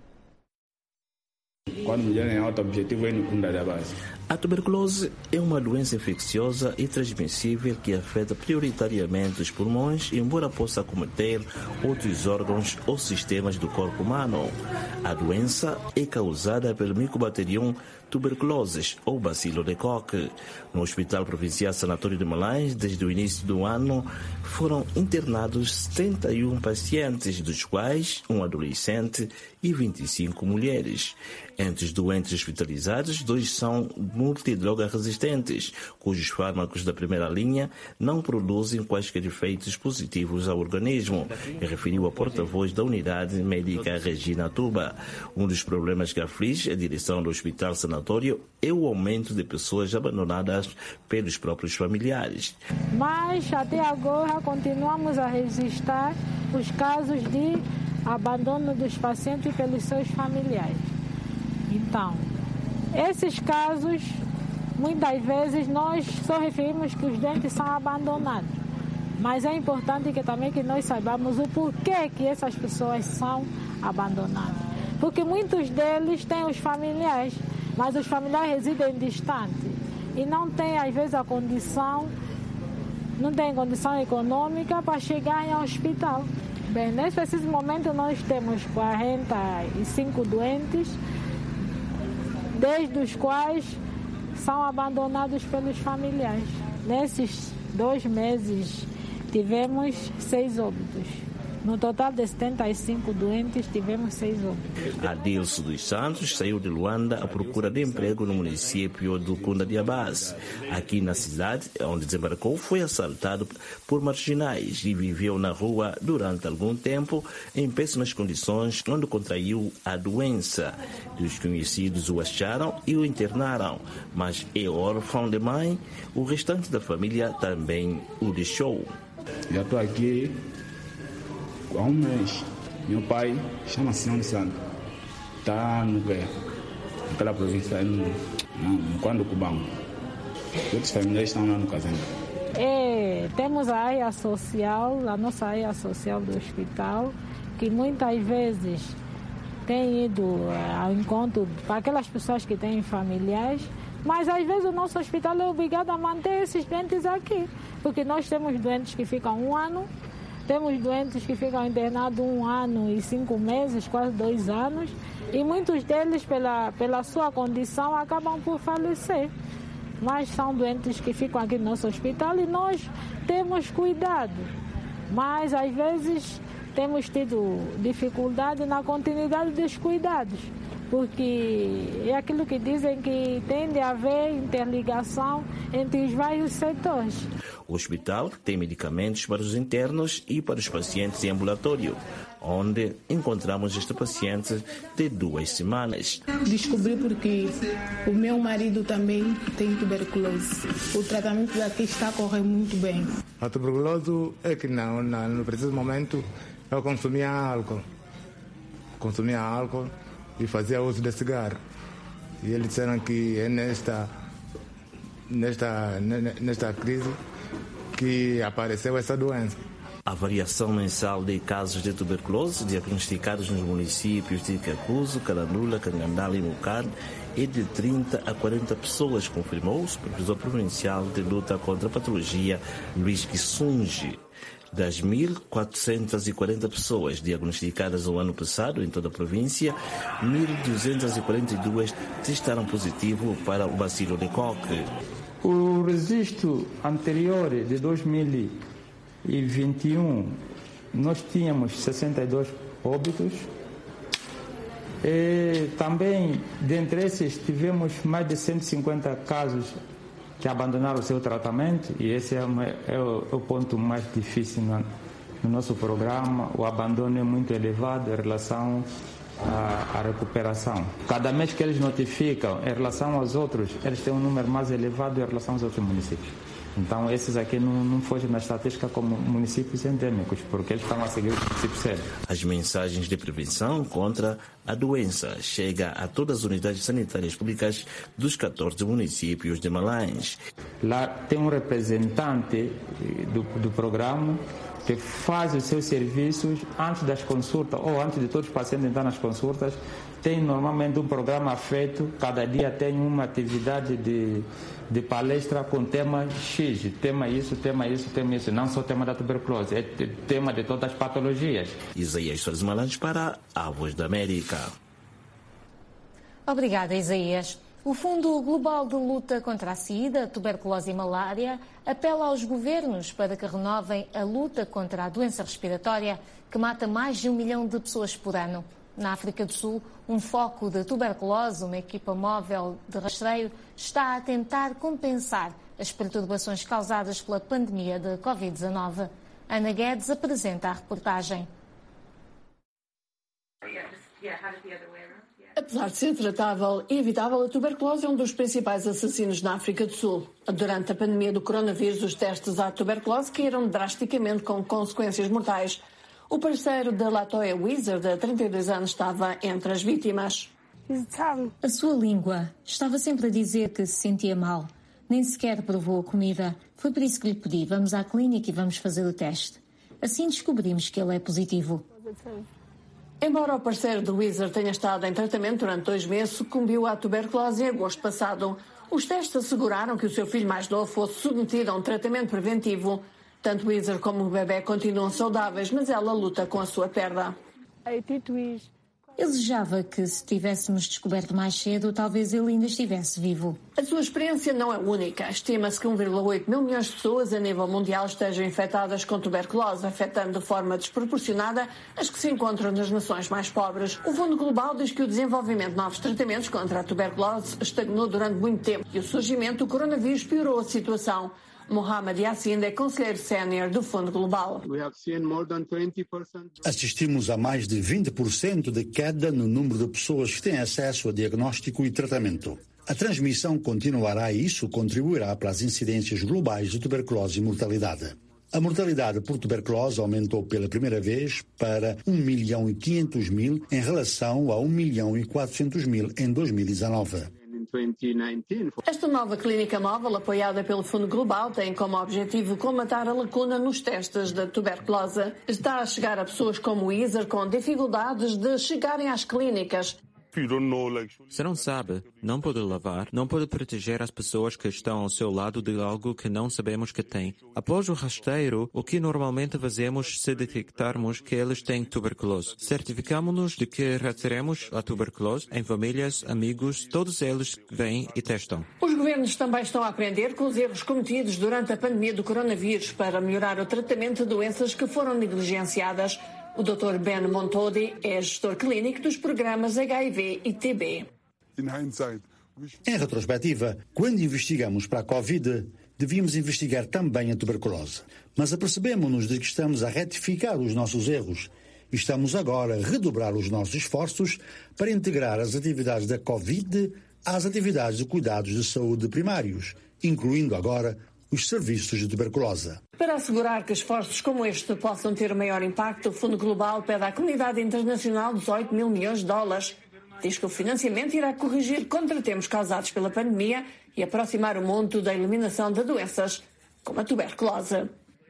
Quando mulher é alto, o objetivo é no fundo da base. A tuberculose é uma doença infecciosa e transmissível que afeta prioritariamente os pulmões, embora possa acometer outros órgãos ou sistemas do corpo humano. A doença é causada pelo Mycobacterium tuberculosis ou bacilo de Koch. No Hospital Provincial Sanatório de Malange, desde o início do ano, foram internados setenta e um pacientes, dos quais um adolescente e vinte e cinco mulheres. Entre os doentes hospitalizados, dois são multidroga resistentes, cujos fármacos da primeira linha não produzem quaisquer efeitos positivos ao organismo, referiu a porta-voz da unidade médica Regina Tuba. Um dos problemas que aflige a direção do Hospital Sanatório é o aumento de pessoas abandonadas pelos próprios familiares. Mas até agora continuamos a registrar os casos de abandono dos pacientes pelos seus familiares. Então, esses casos, muitas vezes nós só referimos que os doentes são abandonados, mas é importante que também que nós saibamos o porquê que essas pessoas são abandonadas. Porque muitos deles têm os familiares, mas os familiares residem distante e não têm às vezes a condição, não têm condição econômica para chegar ao hospital. Bem, nesse preciso momento nós temos quarenta e cinco doentes, desde os quais são abandonados pelos familiares. Nesses dois meses tivemos seis óbitos. No total de setenta e cinco doentes, tivemos seis óbitos. Adilson dos Santos saiu de Luanda à procura de emprego no município do Cunda-Diabás. Aqui na cidade, onde desembarcou, foi assaltado por marginais e viveu na rua durante algum tempo em péssimas condições, onde contraiu a doença. Os conhecidos o acharam e o internaram, mas é órfão de mãe, o restante da família também o deixou. Já estou aqui há um mês. Meu pai chama-se Simão Santo. Está no quê? Naquela província, no, no Quando Cubão. Outros familiares estão lá no casando. É, temos a área social, a nossa área social do hospital, que muitas vezes tem ido ao encontro para aquelas pessoas que têm familiares, mas às vezes o nosso hospital é obrigado a manter esses doentes aqui, porque nós temos doentes que ficam um ano, temos doentes que ficam internados um ano e cinco meses, quase dois anos, e muitos deles, pela, pela sua condição, acabam por falecer. Mas são doentes que ficam aqui no nosso hospital e nós temos cuidado. Mas, às vezes, temos tido dificuldade na continuidade dos cuidados, porque é aquilo que dizem que tem de haver interligação entre os vários setores. O hospital tem medicamentos para os internos e para os pacientes em ambulatório, onde encontramos este paciente de duas semanas. Descobri porque o meu marido também tem tuberculose. O tratamento daqui está a correr muito bem. A tuberculose é que não, não, no preciso momento eu consumia álcool. Consumia álcool e fazia uso de cigarro. E eles disseram que é nesta, nesta, nesta crise que apareceu essa doença. A variação mensal de casos de tuberculose diagnosticados nos municípios de Cacuzo, Calandula, Cangandala e Mucar é de trinta a quarenta pessoas, confirmou o supervisor provincial de luta contra a patologia, Luís Kissungi. Das mil quatrocentas e quarenta pessoas diagnosticadas no ano passado em toda a província, mil duzentas e quarenta e duas testaram positivo para o bacilo de Koch. O registro anterior de dois mil e vinte e um, nós tínhamos sessenta e dois óbitos. E também, dentre esses, tivemos mais de cento e cinquenta casos que abandonaram o seu tratamento, e esse é, uma, é, o, é o ponto mais difícil no, no nosso programa. O abandono é muito elevado em relação à, à recuperação. Cada mês que eles notificam, em relação aos outros, eles têm um número mais elevado em relação aos outros municípios. Então, esses aqui não, não fogem na estatística como municípios endêmicos, porque eles estão a seguir o princípio sério. As mensagens de prevenção contra a doença chegam a todas as unidades sanitárias públicas dos catorze municípios de Malães. Lá tem um representante do, do programa que faz os seus serviços antes das consultas, ou antes de todos os pacientes entrar nas consultas. Tem normalmente um programa feito, cada dia tem uma atividade de, de palestra com tema X, tema isso, tema isso, tema isso, não só tema da tuberculose, é tema de todas as patologias. Isaías Soares Malães para a Voz da América. Obrigada, Isaías. O Fundo Global de Luta contra a SIDA, tuberculose e malária apela aos governos para que renovem a luta contra a doença respiratória que mata mais de um milhão de pessoas por ano. Na África do Sul, um foco de tuberculose, uma equipa móvel de rastreio, está a tentar compensar as perturbações causadas pela pandemia de covid dezenove. Ana Guedes apresenta a reportagem. Apesar de ser tratável e evitável, a tuberculose é um dos principais assassinos na África do Sul. Durante a pandemia do coronavírus, os testes à tuberculose caíram drasticamente com consequências mortais. O parceiro da Latoya Wizard, de trinta e dois anos, estava entre as vítimas. A sua língua estava sempre a dizer que se sentia mal. Nem sequer provou a comida. Foi por isso que lhe pedi, vamos à clínica e vamos fazer o teste. Assim descobrimos que ele é positivo. Embora o parceiro do Wizard tenha estado em tratamento durante dois meses, sucumbiu à tuberculose em agosto passado. Os testes asseguraram que o seu filho mais novo fosse submetido a um tratamento preventivo. Tanto o Wizard como o bebê continuam saudáveis, mas ela luta com a sua perda. Eu desejava que, se tivéssemos descoberto mais cedo, talvez ele ainda estivesse vivo. A sua experiência não é única. Estima-se que um vírgula oito mil milhões de pessoas a nível mundial estejam infectadas com tuberculose, afetando de forma desproporcionada as que se encontram nas nações mais pobres. O Fundo Global diz que o desenvolvimento de novos tratamentos contra a tuberculose estagnou durante muito tempo e o surgimento do coronavírus piorou a situação. Mohamed Yassin é conselheiro sénior do Fundo Global. Assistimos a mais de vinte por cento de queda no número de pessoas que têm acesso a diagnóstico e tratamento. A transmissão continuará e isso contribuirá para as incidências globais de tuberculose e mortalidade. A mortalidade por tuberculose aumentou pela primeira vez para um milhão e quinhentos mil em relação a um milhão e quatrocentos mil em dois mil e dezanove. Esta nova clínica móvel, apoiada pelo Fundo Global, tem como objetivo comatar a lacuna nos testes da tuberculose. Está a chegar a pessoas como o Wizard com dificuldades de chegarem às clínicas. Se não sabe, não pode lavar, não pode proteger as pessoas que estão ao seu lado de algo que não sabemos que tem. Após o rastreio, o que normalmente fazemos se detectarmos que eles têm tuberculose? Certificamos-nos de que rastreamos a tuberculose em famílias, amigos, todos eles vêm e testam. Os governos também estão a aprender com os erros cometidos durante a pandemia do coronavírus para melhorar o tratamento de doenças que foram negligenciadas. O doutor Ben Montodi é gestor clínico dos programas H I V e T B. Em retrospectiva, quando investigamos para a Covid, devíamos investigar também a tuberculose. Mas apercebemos-nos de que estamos a retificar os nossos erros. E estamos agora a redobrar os nossos esforços para integrar as atividades da Covid às atividades de cuidados de saúde primários, incluindo agora os serviços de tuberculose. Para assegurar que esforços como este possam ter o maior impacto, o Fundo Global pede à comunidade internacional dezoito mil milhões de dólares. Diz que o financiamento irá corrigir contratempos causados pela pandemia e aproximar o mundo da eliminação de doenças como a tuberculose.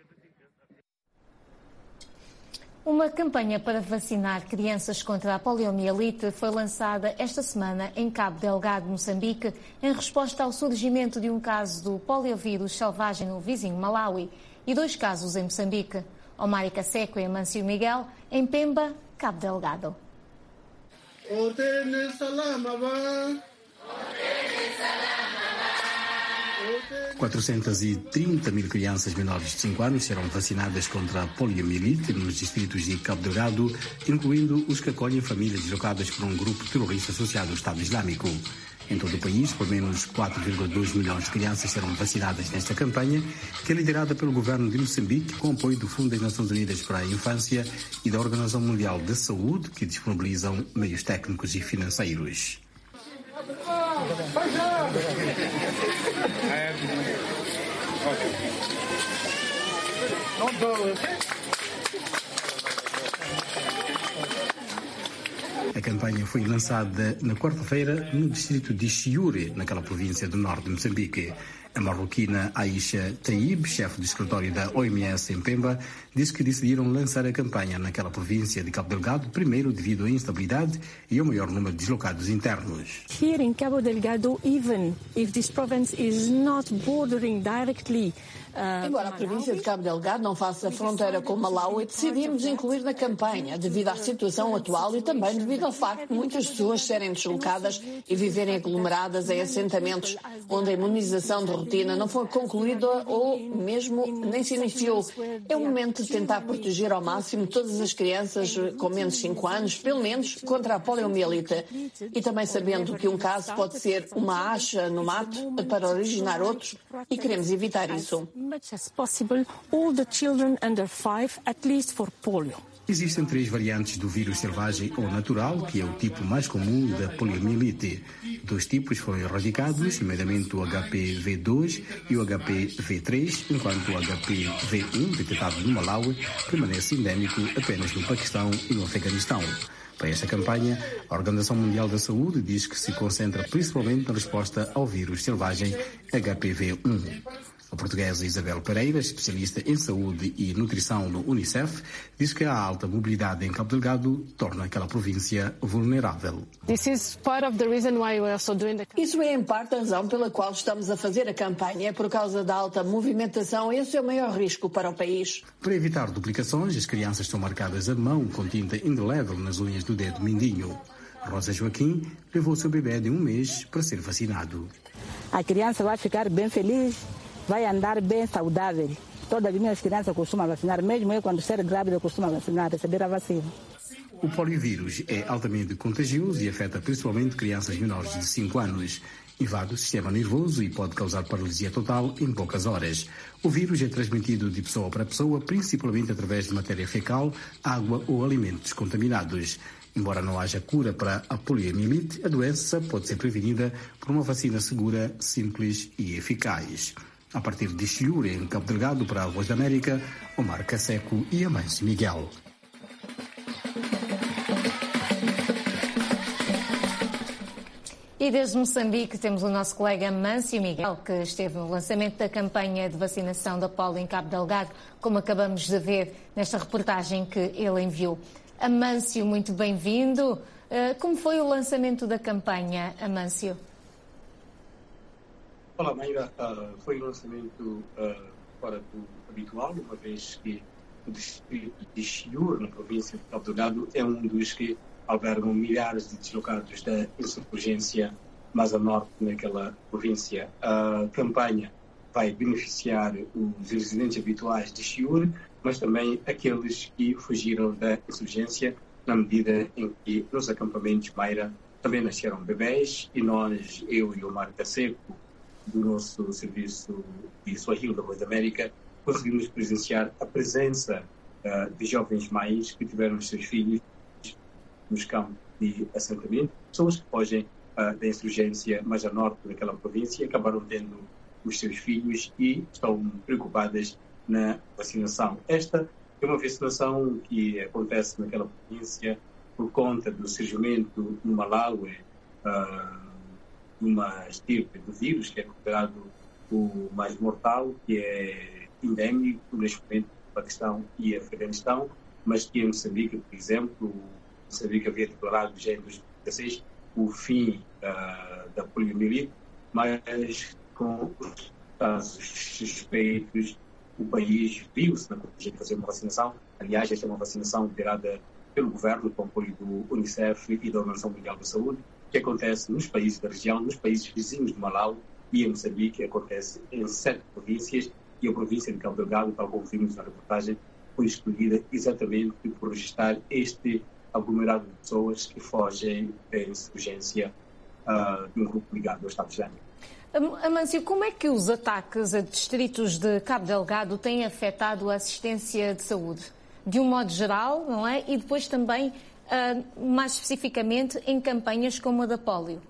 Uma campanha para vacinar crianças contra a poliomielite foi lançada esta semana em Cabo Delgado, Moçambique, em resposta ao surgimento de um caso do poliovírus selvagem no vizinho Malawi e dois casos em Moçambique. Omar Caseco e Amâncio Miguel, em Pemba, Cabo Delgado. quatrocentas e trinta mil crianças menores de cinco anos serão vacinadas contra a poliomielite nos distritos de Cabo Delgado, incluindo os que acolhem famílias deslocadas por um grupo terrorista associado ao Estado Islâmico. Em todo o país, pelo menos quatro vírgula dois milhões de crianças serão vacinadas nesta campanha, que é liderada pelo governo de Moçambique, com apoio do Fundo das Nações Unidas para a Infância e da Organização Mundial da Saúde, que disponibilizam meios técnicos e financeiros. A campanha foi lançada na quarta-feira no distrito de Chiure, naquela província do norte de Moçambique. A marroquina Aisha Taib, chefe do escritório da O M S em Pemba, disse que decidiram lançar a campanha naquela província de Cabo Delgado, primeiro devido à instabilidade e ao maior número de deslocados internos. Here in Cabo Delgado, even if this province is not bordering directly Embora a província de Cabo Delgado não faça fronteira com Malawi, decidimos incluir na campanha devido à situação atual e também devido ao facto de muitas pessoas serem deslocadas e viverem aglomeradas em assentamentos onde a imunização de rotina não foi concluída ou mesmo nem se iniciou. É o momento de tentar proteger ao máximo todas as crianças com menos de cinco anos, pelo menos contra a poliomielite. E também sabendo que um caso pode ser uma acha no mato para originar outros e queremos evitar isso. much as possible all the children under five, at least for polio. Existem três variantes do vírus selvagem ou natural, que é o tipo mais comum da poliomielite. Dois tipos foram erradicados, nomeadamente o H P V dois e o H P V três, enquanto o H P V um, detectado no Malawi, permanece endémico apenas no Paquistão e no Afeganistão. Para esta campanha, a Organização Mundial da Saúde diz que se concentra principalmente na resposta ao vírus selvagem H P V um. A portuguesa Isabel Pereira, especialista em saúde e nutrição no Unicef, diz que a alta mobilidade em Cabo Delgado torna aquela província vulnerável. Isso é em parte a razão pela qual estamos a fazer a campanha, é por causa da alta movimentação. Esse é o maior risco para o país. Para evitar duplicações, as crianças estão marcadas a mão com tinta indelével nas unhas do dedo mindinho. Rosa Joaquim levou seu bebê de um mês para ser vacinado. A criança vai ficar bem feliz, vai andar bem saudável. Todas as minhas crianças costumam vacinar, mesmo eu quando estou grávida eu costumo vacinar, receber a vacina. O poliovírus é altamente contagioso e afeta principalmente crianças menores de cinco anos. Invade o sistema nervoso e pode causar paralisia total em poucas horas. O vírus é transmitido de pessoa para pessoa, principalmente através de matéria fecal, água ou alimentos contaminados. Embora não haja cura para a poliomielite, a doença pode ser prevenida por uma vacina segura, simples e eficaz. A partir de Chiure, em Cabo Delgado, para a Voz da América, Omar Caseco e Amâncio Miguel. E desde Moçambique temos o nosso colega Amâncio Miguel, que esteve no lançamento da campanha de vacinação da polio em Cabo Delgado, como acabamos de ver nesta reportagem que ele enviou. Amâncio, muito bem-vindo. Como foi o lançamento da campanha, Amâncio? Olá, Mayra. Uh, foi um lançamento uh, fora do habitual, uma vez que o distrito de Chiure, na província de Cabo Delgado, é um dos que albergam milhares de deslocados da insurgência mais a norte naquela província. A campanha vai beneficiar os residentes habituais de Chiure, mas também aqueles que fugiram da insurgência, na medida em que nos acampamentos Maira também nasceram bebés e nós, eu e o Mar Caseco, do nosso serviço de Swahili da Voz da América, conseguimos presenciar a presença uh, de jovens mães que tiveram os seus filhos nos campos de assentamento, pessoas que fogem uh, da insurgência mais a norte daquela província, acabaram tendo os seus filhos e estão preocupadas na vacinação. Esta é uma vacinação que acontece naquela província por conta do surgimento no Malawi uh, de uma estirpe do vírus que é considerado o mais mortal, que é endémico neste momento no Paquistão e Afeganistão, mas que em Moçambique, por exemplo, Moçambique havia declarado já em dois mil e dezesseis o fim uh, da poliomielite, mas com os casos suspeitos o país viu-se na condição de fazer uma vacinação. Aliás, esta é uma vacinação liderada pelo governo, com apoio do Unicef e da Organização Mundial da Saúde, que acontece nos países da região, nos países vizinhos de Malawi e em Moçambique, acontece em sete províncias, e a província de Cabo Delgado, tal como vimos na reportagem, foi escolhida exatamente por registrar este aglomerado de pessoas que fogem da insurgência uh, de um grupo ligado ao Estado Islâmico. Amâncio, como é que os ataques a distritos de Cabo Delgado têm afetado a assistência de saúde? De um modo geral, não é? E depois também, uh, mais especificamente, em campanhas como a da polio.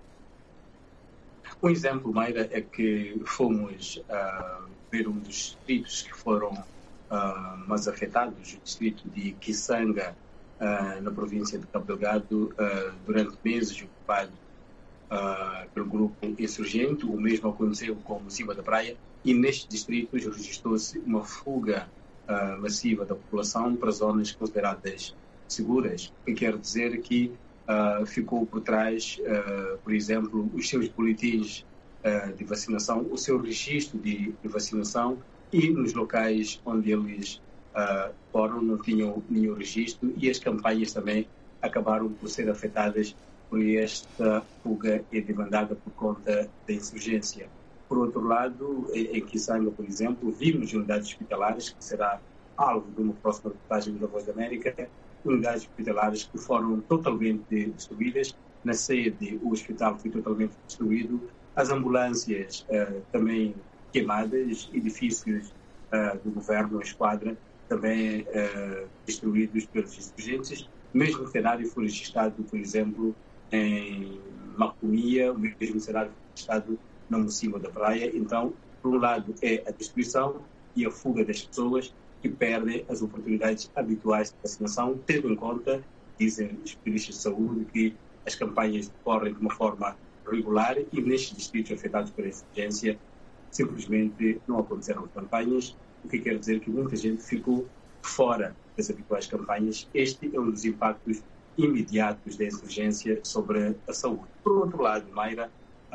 Um exemplo, Mayra, é que fomos uh, ver um dos distritos que foram uh, mais afetados, o distrito de Kisanga, uh, na província de Cabo Delgado, uh, durante meses ocupado Uh, pelo grupo insurgente. O mesmo aconteceu com o Cima da Praia, e nestes distritos registrou-se uma fuga uh, massiva da população para zonas consideradas seguras, o que quer dizer que uh, ficou por trás, uh, por exemplo, os seus boletins uh, de vacinação, o seu registro de, de vacinação, e nos locais onde eles uh, foram não tinham nenhum registro, e as campanhas também acabaram por ser afetadas por esta fuga e demandada por conta da insurgência. Por outro lado, em Kisanga, por exemplo, vimos unidades hospitalares, que será alvo de uma próxima reportagem da Voz da América, unidades hospitalares que foram totalmente destruídas. Na sede, o hospital foi totalmente destruído, as ambulâncias uh, também queimadas, edifícios uh, do governo, a esquadra, também uh, destruídos pelos insurgentes. O mesmo cenário foi registrado, por exemplo, em Macomia, o mesmo cenário foi registrado na Mocima da Praia. Então, por um lado, é a destruição e a fuga das pessoas que perdem as oportunidades habituais de vacinação, tendo em conta, dizem os especialistas de saúde, que as campanhas decorrem de uma forma regular e nestes distritos afetados pela insurgência simplesmente não aconteceram campanhas, o que quer dizer que muita gente ficou fora das habituais campanhas. Este é um dos impactos imediatos da insurgência sobre a saúde. Por outro lado, Mayra,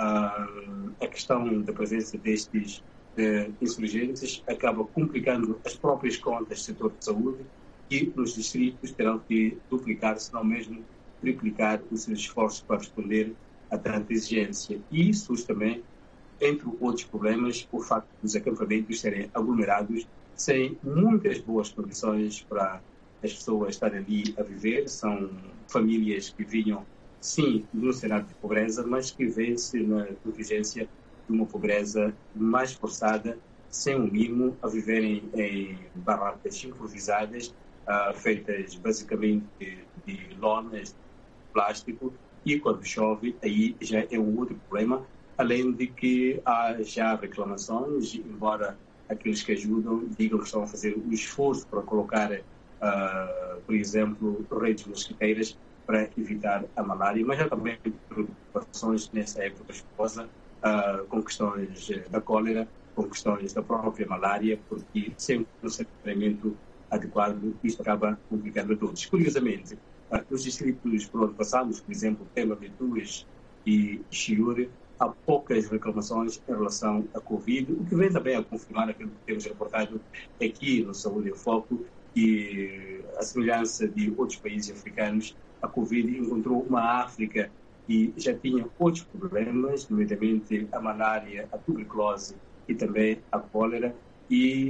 a questão da presença destes uh, insurgentes acaba complicando as próprias contas do setor de saúde, que nos distritos terão que duplicar, se não mesmo triplicar os seus esforços para responder a tanta exigência. E isso também, entre outros problemas, o facto dos acampamentos serem aglomerados sem muitas boas condições para as pessoas estarem ali a viver. São famílias que vinham, sim, de um cenário de pobreza, mas que vêem-se na contingência de uma pobreza mais forçada, sem um mínimo, a viverem em barracas improvisadas, uh, feitas basicamente de, de lonas, de plástico, e quando chove, aí já é um outro problema, além de que há já reclamações, embora aqueles que ajudam digam que estão a fazer um esforço para colocar, uh, por exemplo, redes mosquiteiras para evitar a malária, mas há também preocupações nessa época chuvosa, uh, com questões da cólera, com questões da própria malária, porque sem um saneamento adequado, isto acaba complicando a todos. Curiosamente, uh, nos distritos por onde passamos, por exemplo, Pemba, Betuas e Chiure, há poucas reclamações em relação à Covid, o que vem também a confirmar aquilo que temos reportado aqui no Saúde em Foco, que a semelhança de outros países africanos, a Covid encontrou uma África que já tinha outros problemas, nomeadamente a malária, a tuberculose e também a cólera, e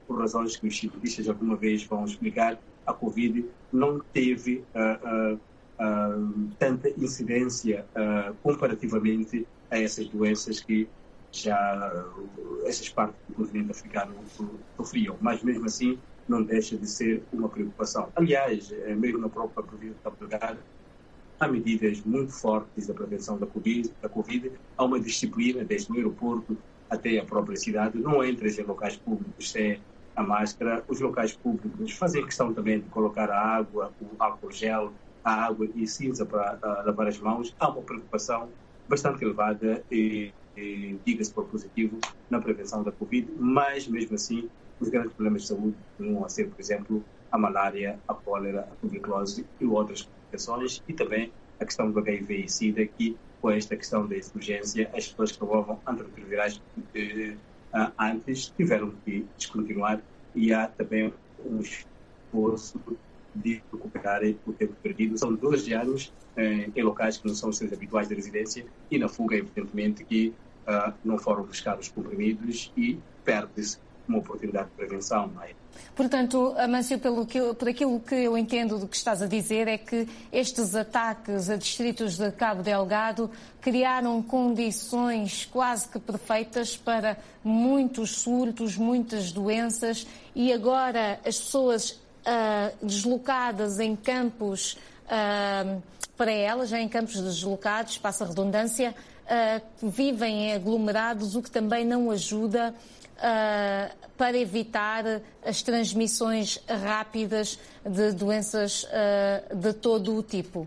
por razões que os cientistas alguma vez vão explicar, a Covid não teve uh, uh, uh, tanta incidência uh, comparativamente a essas doenças que já uh, essas partes do continente africano sofriam. Mas mesmo assim não deixa de ser uma preocupação. Aliás, mesmo na própria província de Cabo Delgado, há medidas muito fortes da prevenção da COVID, da COVID. Há uma disciplina desde o aeroporto até a própria cidade. Não entras em locais públicos sem a máscara. Os locais públicos fazem questão também de colocar a água, o álcool gel, a água e cinza para uh, lavar as mãos. Há uma preocupação bastante elevada e, e diga-se por positivo, na prevenção da Covid, mas mesmo assim os grandes problemas de saúde continuam a ser, por exemplo, a malária, a cólera, a tuberculose e outras complicações, e também a questão do H I V e SIDA, que com esta questão da urgência, as pessoas que tomavam antirretrovirais eh, antes tiveram que descontinuar, e há também um esforço de recuperarem o tempo perdido. São doze anos eh, em locais que não são os seus habituais de residência, e na fuga, evidentemente, que uh, não foram buscar os comprimidos e perde-se uma oportunidade de prevenção. Não é? Portanto, Amâncio, pelo que, por aquilo que eu entendo do que estás a dizer, é que estes ataques a distritos de Cabo Delgado criaram condições quase que perfeitas para muitos surtos, muitas doenças, e agora as pessoas uh, deslocadas em campos, uh, para elas, já em campos deslocados, passa a redundância, uh, vivem em aglomerados, o que também não ajuda Uh, para evitar as transmissões rápidas de doenças uh, de todo o tipo.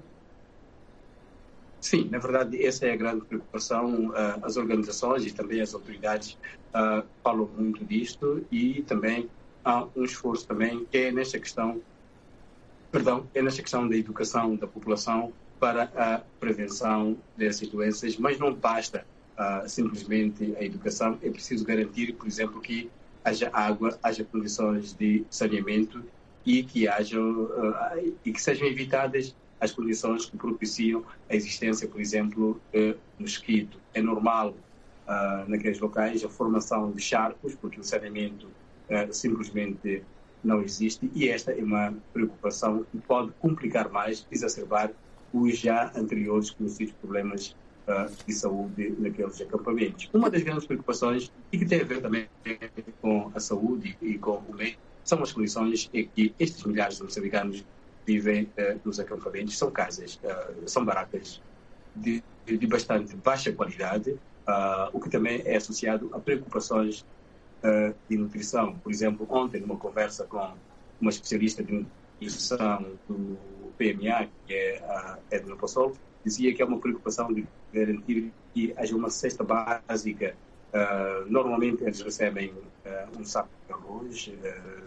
Sim, na verdade, essa é a grande preocupação. Uh, as organizações e também as autoridades uh, falam muito disto, e também há um esforço também que é nesta questão, perdão, é nesta questão da educação da população para a prevenção dessas doenças, mas não basta Uh, simplesmente a educação. É preciso garantir, por exemplo, que haja água, haja condições de saneamento, e que haja uh, e que sejam evitadas as condições que propiciam a existência, por exemplo, de mosquito. É normal uh, naqueles locais a formação de charcos, porque o saneamento uh, simplesmente não existe, e esta é uma preocupação que pode complicar mais, exacerbar os já anteriores conhecidos problemas de saúde naqueles acampamentos. Uma das grandes preocupações, e que tem a ver também com a saúde e com o meio, são as condições em que estes milhares de moçambicanos vivem uh, nos acampamentos. São casas, uh, são barracas de, de bastante baixa qualidade, uh, o que também é associado a preocupações uh, de nutrição. Por exemplo, ontem, numa conversa com uma especialista de nutrição do P M A, que é a Edna Possol, dizia que é uma preocupação de garantir que haja uma cesta básica. Uh, normalmente eles recebem uh, um saco de arroz, uh,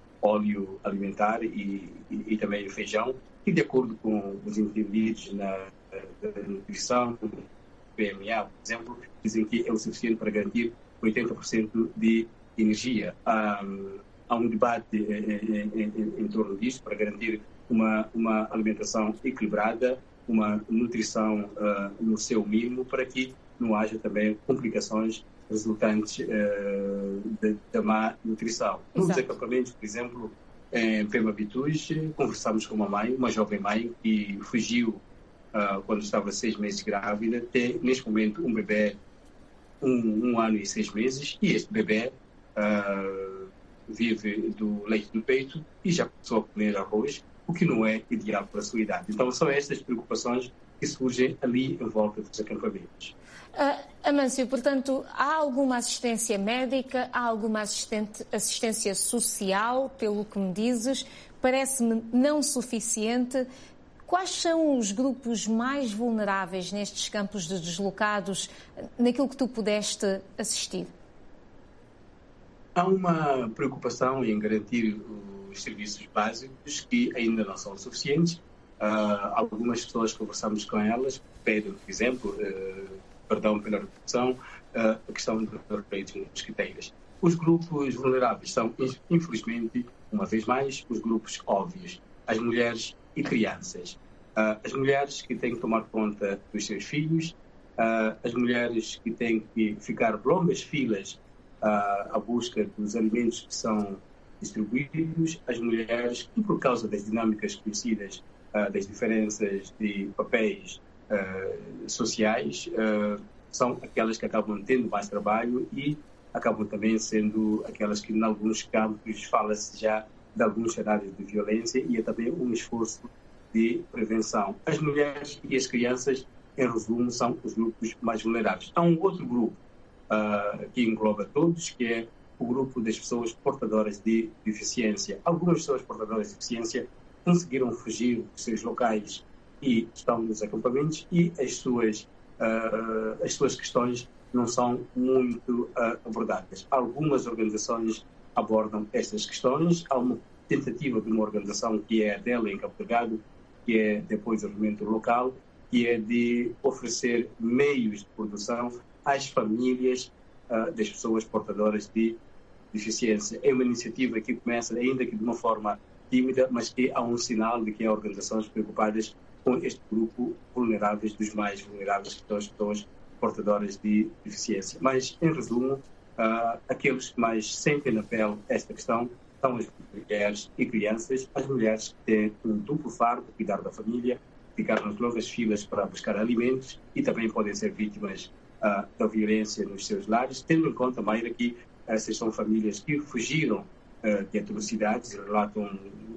óleo alimentar e, e, e também feijão, e de acordo com os entendidos na uh, nutrição, do P M A, por exemplo, dizem que é o suficiente para garantir oitenta por cento de energia. Um, há um debate em, em, em, em torno disto, para garantir uma, uma alimentação equilibrada, uma nutrição uh, no seu mínimo, para que não haja também complicações resultantes uh, de, da má nutrição. Exato. Nos acampamentos, por exemplo, em Pema Bitus, conversamos com uma mãe, uma jovem mãe, que fugiu uh, quando estava seis meses grávida, tem neste momento um bebê um, um ano e seis meses, e este bebê uh, vive do leite do peito e já começou a comer arroz, o que não é ideal para a sua idade. Então são estas preocupações que surgem ali em volta dos acampamentos. Uh, Amâncio, portanto, há alguma assistência médica, há alguma assistência social, pelo que me dizes, parece-me não suficiente. Quais são os grupos mais vulneráveis nestes campos de deslocados, naquilo que tu pudeste assistir? Há uma preocupação em garantir os serviços básicos que ainda não são suficientes. Uh, algumas pessoas, conversamos com elas, pedem, por exemplo, uh, perdão pela repetição, uh, a questão dos redes mosquiteiras. Os grupos vulneráveis são, infelizmente, uma vez mais, os grupos óbvios, as mulheres e crianças. Uh, as mulheres que têm que tomar conta dos seus filhos, uh, as mulheres que têm que ficar longas filas uh, à busca dos alimentos que são distribuídos, as mulheres, que por causa das dinâmicas conhecidas, uh, das diferenças de papéis uh, sociais, uh, são aquelas que acabam tendo mais trabalho e acabam também sendo aquelas que, em alguns campos, fala-se já de alguns cenários de violência e é também um esforço de prevenção. As mulheres e as crianças, em resumo, são os grupos mais vulneráveis. Há um outro grupo uh, que engloba todos, que é o grupo das pessoas portadoras de deficiência. Algumas pessoas portadoras de deficiência conseguiram fugir dos seus locais e estão nos acampamentos e as suas, uh, as suas questões não são muito uh, abordadas. Algumas organizações abordam estas questões. Há uma tentativa de uma organização que é a dela em Cabo Delgado, que é depois do movimento local, que é de oferecer meios de produção às famílias uh, das pessoas portadoras de deficiência. É uma iniciativa que começa, ainda que de uma forma tímida, mas que há um sinal de que há organizações preocupadas com este grupo vulneráveis, dos mais vulneráveis, que são as pessoas portadoras de deficiência. Mas, em resumo, uh, aqueles que mais sentem na pele esta questão são as mulheres e crianças, as mulheres que têm um duplo fardo, cuidar da família, ficar nas longas filas para buscar alimentos e também podem ser vítimas uh, da violência nos seus lares, tendo em conta, Mayra, que essas são famílias que fugiram uh, de atrocidades e relatam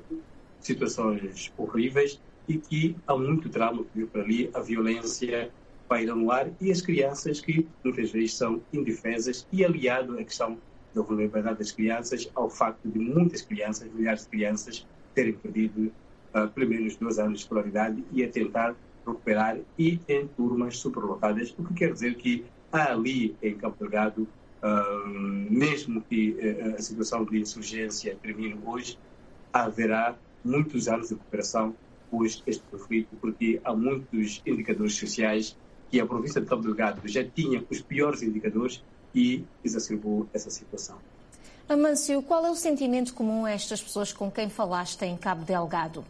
situações horríveis e que há muito drama que por ali, a violência paira no ar e as crianças que muitas vezes são indefesas e aliado à questão da vulnerabilidade das crianças ao facto de muitas crianças, milhares de crianças, terem perdido uh, pelo menos dois anos de escolaridade e a tentar recuperar e em turmas superlotadas, o que quer dizer que há ali em Cabo Delgado, uh, mesmo que uh, a situação de insurgência termine hoje, haverá muitos anos de recuperação pós este conflito, porque há muitos indicadores sociais que a província de Cabo Delgado já tinha os piores indicadores e exacerbou essa situação. Amâncio, qual é o sentimento comum a estas pessoas com quem falaste em Cabo Delgado?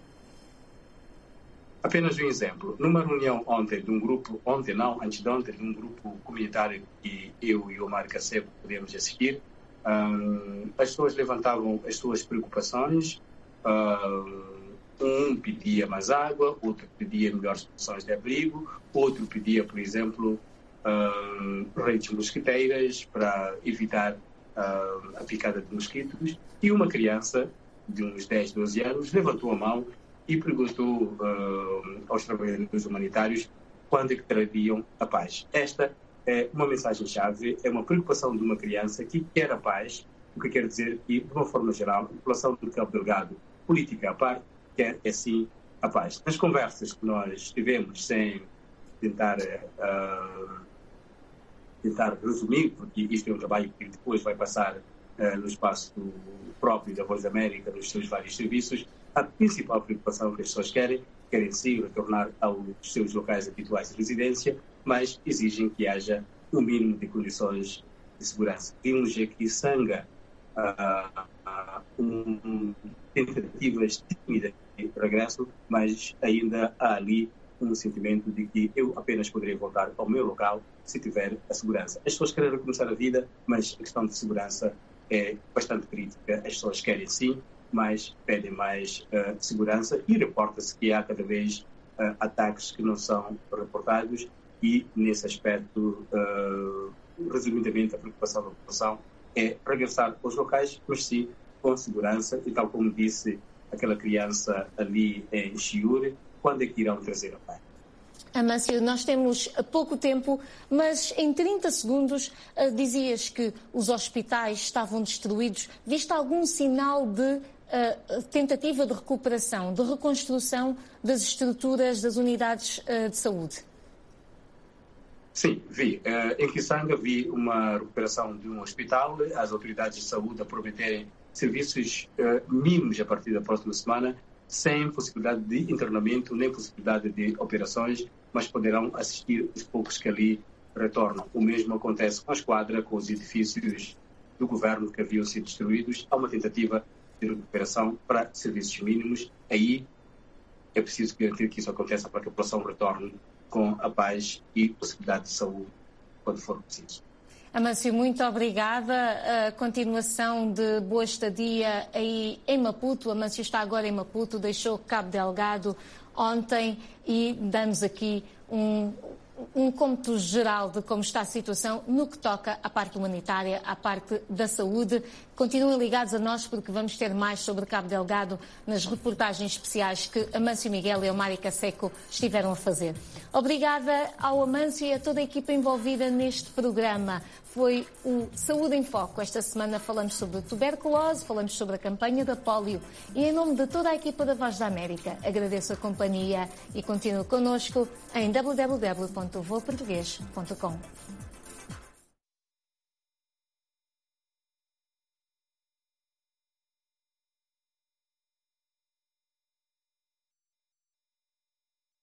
Apenas um exemplo. Numa reunião ontem de um grupo, ontem não, antes de ontem, de um grupo comunitário que eu e o Omar Cacebo podemos assistir, um, as pessoas levantavam as suas preocupações. Um, um pedia mais água, outro pedia melhores condições de abrigo, outro pedia, por exemplo, um, redes mosquiteiras para evitar um, a picada de mosquitos. E uma criança de uns dez, doze anos levantou a mão e perguntou uh, aos trabalhadores humanitários quando é que trariam a paz. Esta é uma mensagem-chave, é uma preocupação de uma criança que quer a paz, o que quer dizer que, de uma forma geral, a população do Cabo Delgado, política à parte, quer, é sim, a paz. Nas conversas que nós tivemos, sem tentar, uh, tentar resumir, porque isto é um trabalho que depois vai passar uh, no espaço próprio da Voz da América, nos seus vários serviços, a principal preocupação que as pessoas querem, querem sim retornar aos seus locais habituais de residência, mas exigem que haja um mínimo de condições de segurança. Vimos aqui Sanga, uh, uh, um, tentativas tímidas de regresso, mas ainda há ali um sentimento de que eu apenas poderei voltar ao meu local se tiver a segurança. As pessoas querem recomeçar a vida, mas a questão de segurança é bastante crítica. As pessoas querem sim, mas pedem mais uh, segurança e reporta-se que há cada vez uh, ataques que não são reportados e, nesse aspecto, uh, resumidamente, a preocupação da população é regressar aos locais, mas sim com segurança e, tal como disse aquela criança ali em Chiure, quando é que irão trazer a paz? Amâncio, nós temos pouco tempo, mas em trinta segundos uh, dizias que os hospitais estavam destruídos. Viste algum sinal de uh, tentativa de recuperação, de reconstrução das estruturas das unidades uh, de saúde? Sim, vi. Uh, em Kisanga vi uma recuperação de um hospital, as autoridades de saúde a prometerem serviços uh, mínimos a partir da próxima semana, sem possibilidade de internamento, nem possibilidade de operações, mas poderão assistir os poucos que ali retornam. O mesmo acontece com a esquadra, com os edifícios do governo que haviam sido destruídos. Há uma tentativa de recuperação para serviços mínimos. Aí é preciso garantir que isso aconteça para que a população retorne com a paz e possibilidade de saúde quando for preciso. Amâncio, muito obrigada. A continuação de boa estadia aí em Maputo. Amâncio está agora em Maputo, deixou Cabo Delgado ontem e dá-nos aqui um, um cômputo geral de como está a situação no que toca à parte humanitária, à parte da saúde. Continuem ligados a nós porque vamos ter mais sobre Cabo Delgado nas reportagens especiais que Amâncio Miguel e o Mari Caseco estiveram a fazer. Obrigada ao Amâncio e a toda a equipa envolvida neste programa. Foi o Saúde em Foco. Esta semana falamos sobre tuberculose, falamos sobre a campanha da polio e em nome de toda a equipa da Voz da América agradeço a companhia e continuo connosco em w w w ponto voa português ponto com.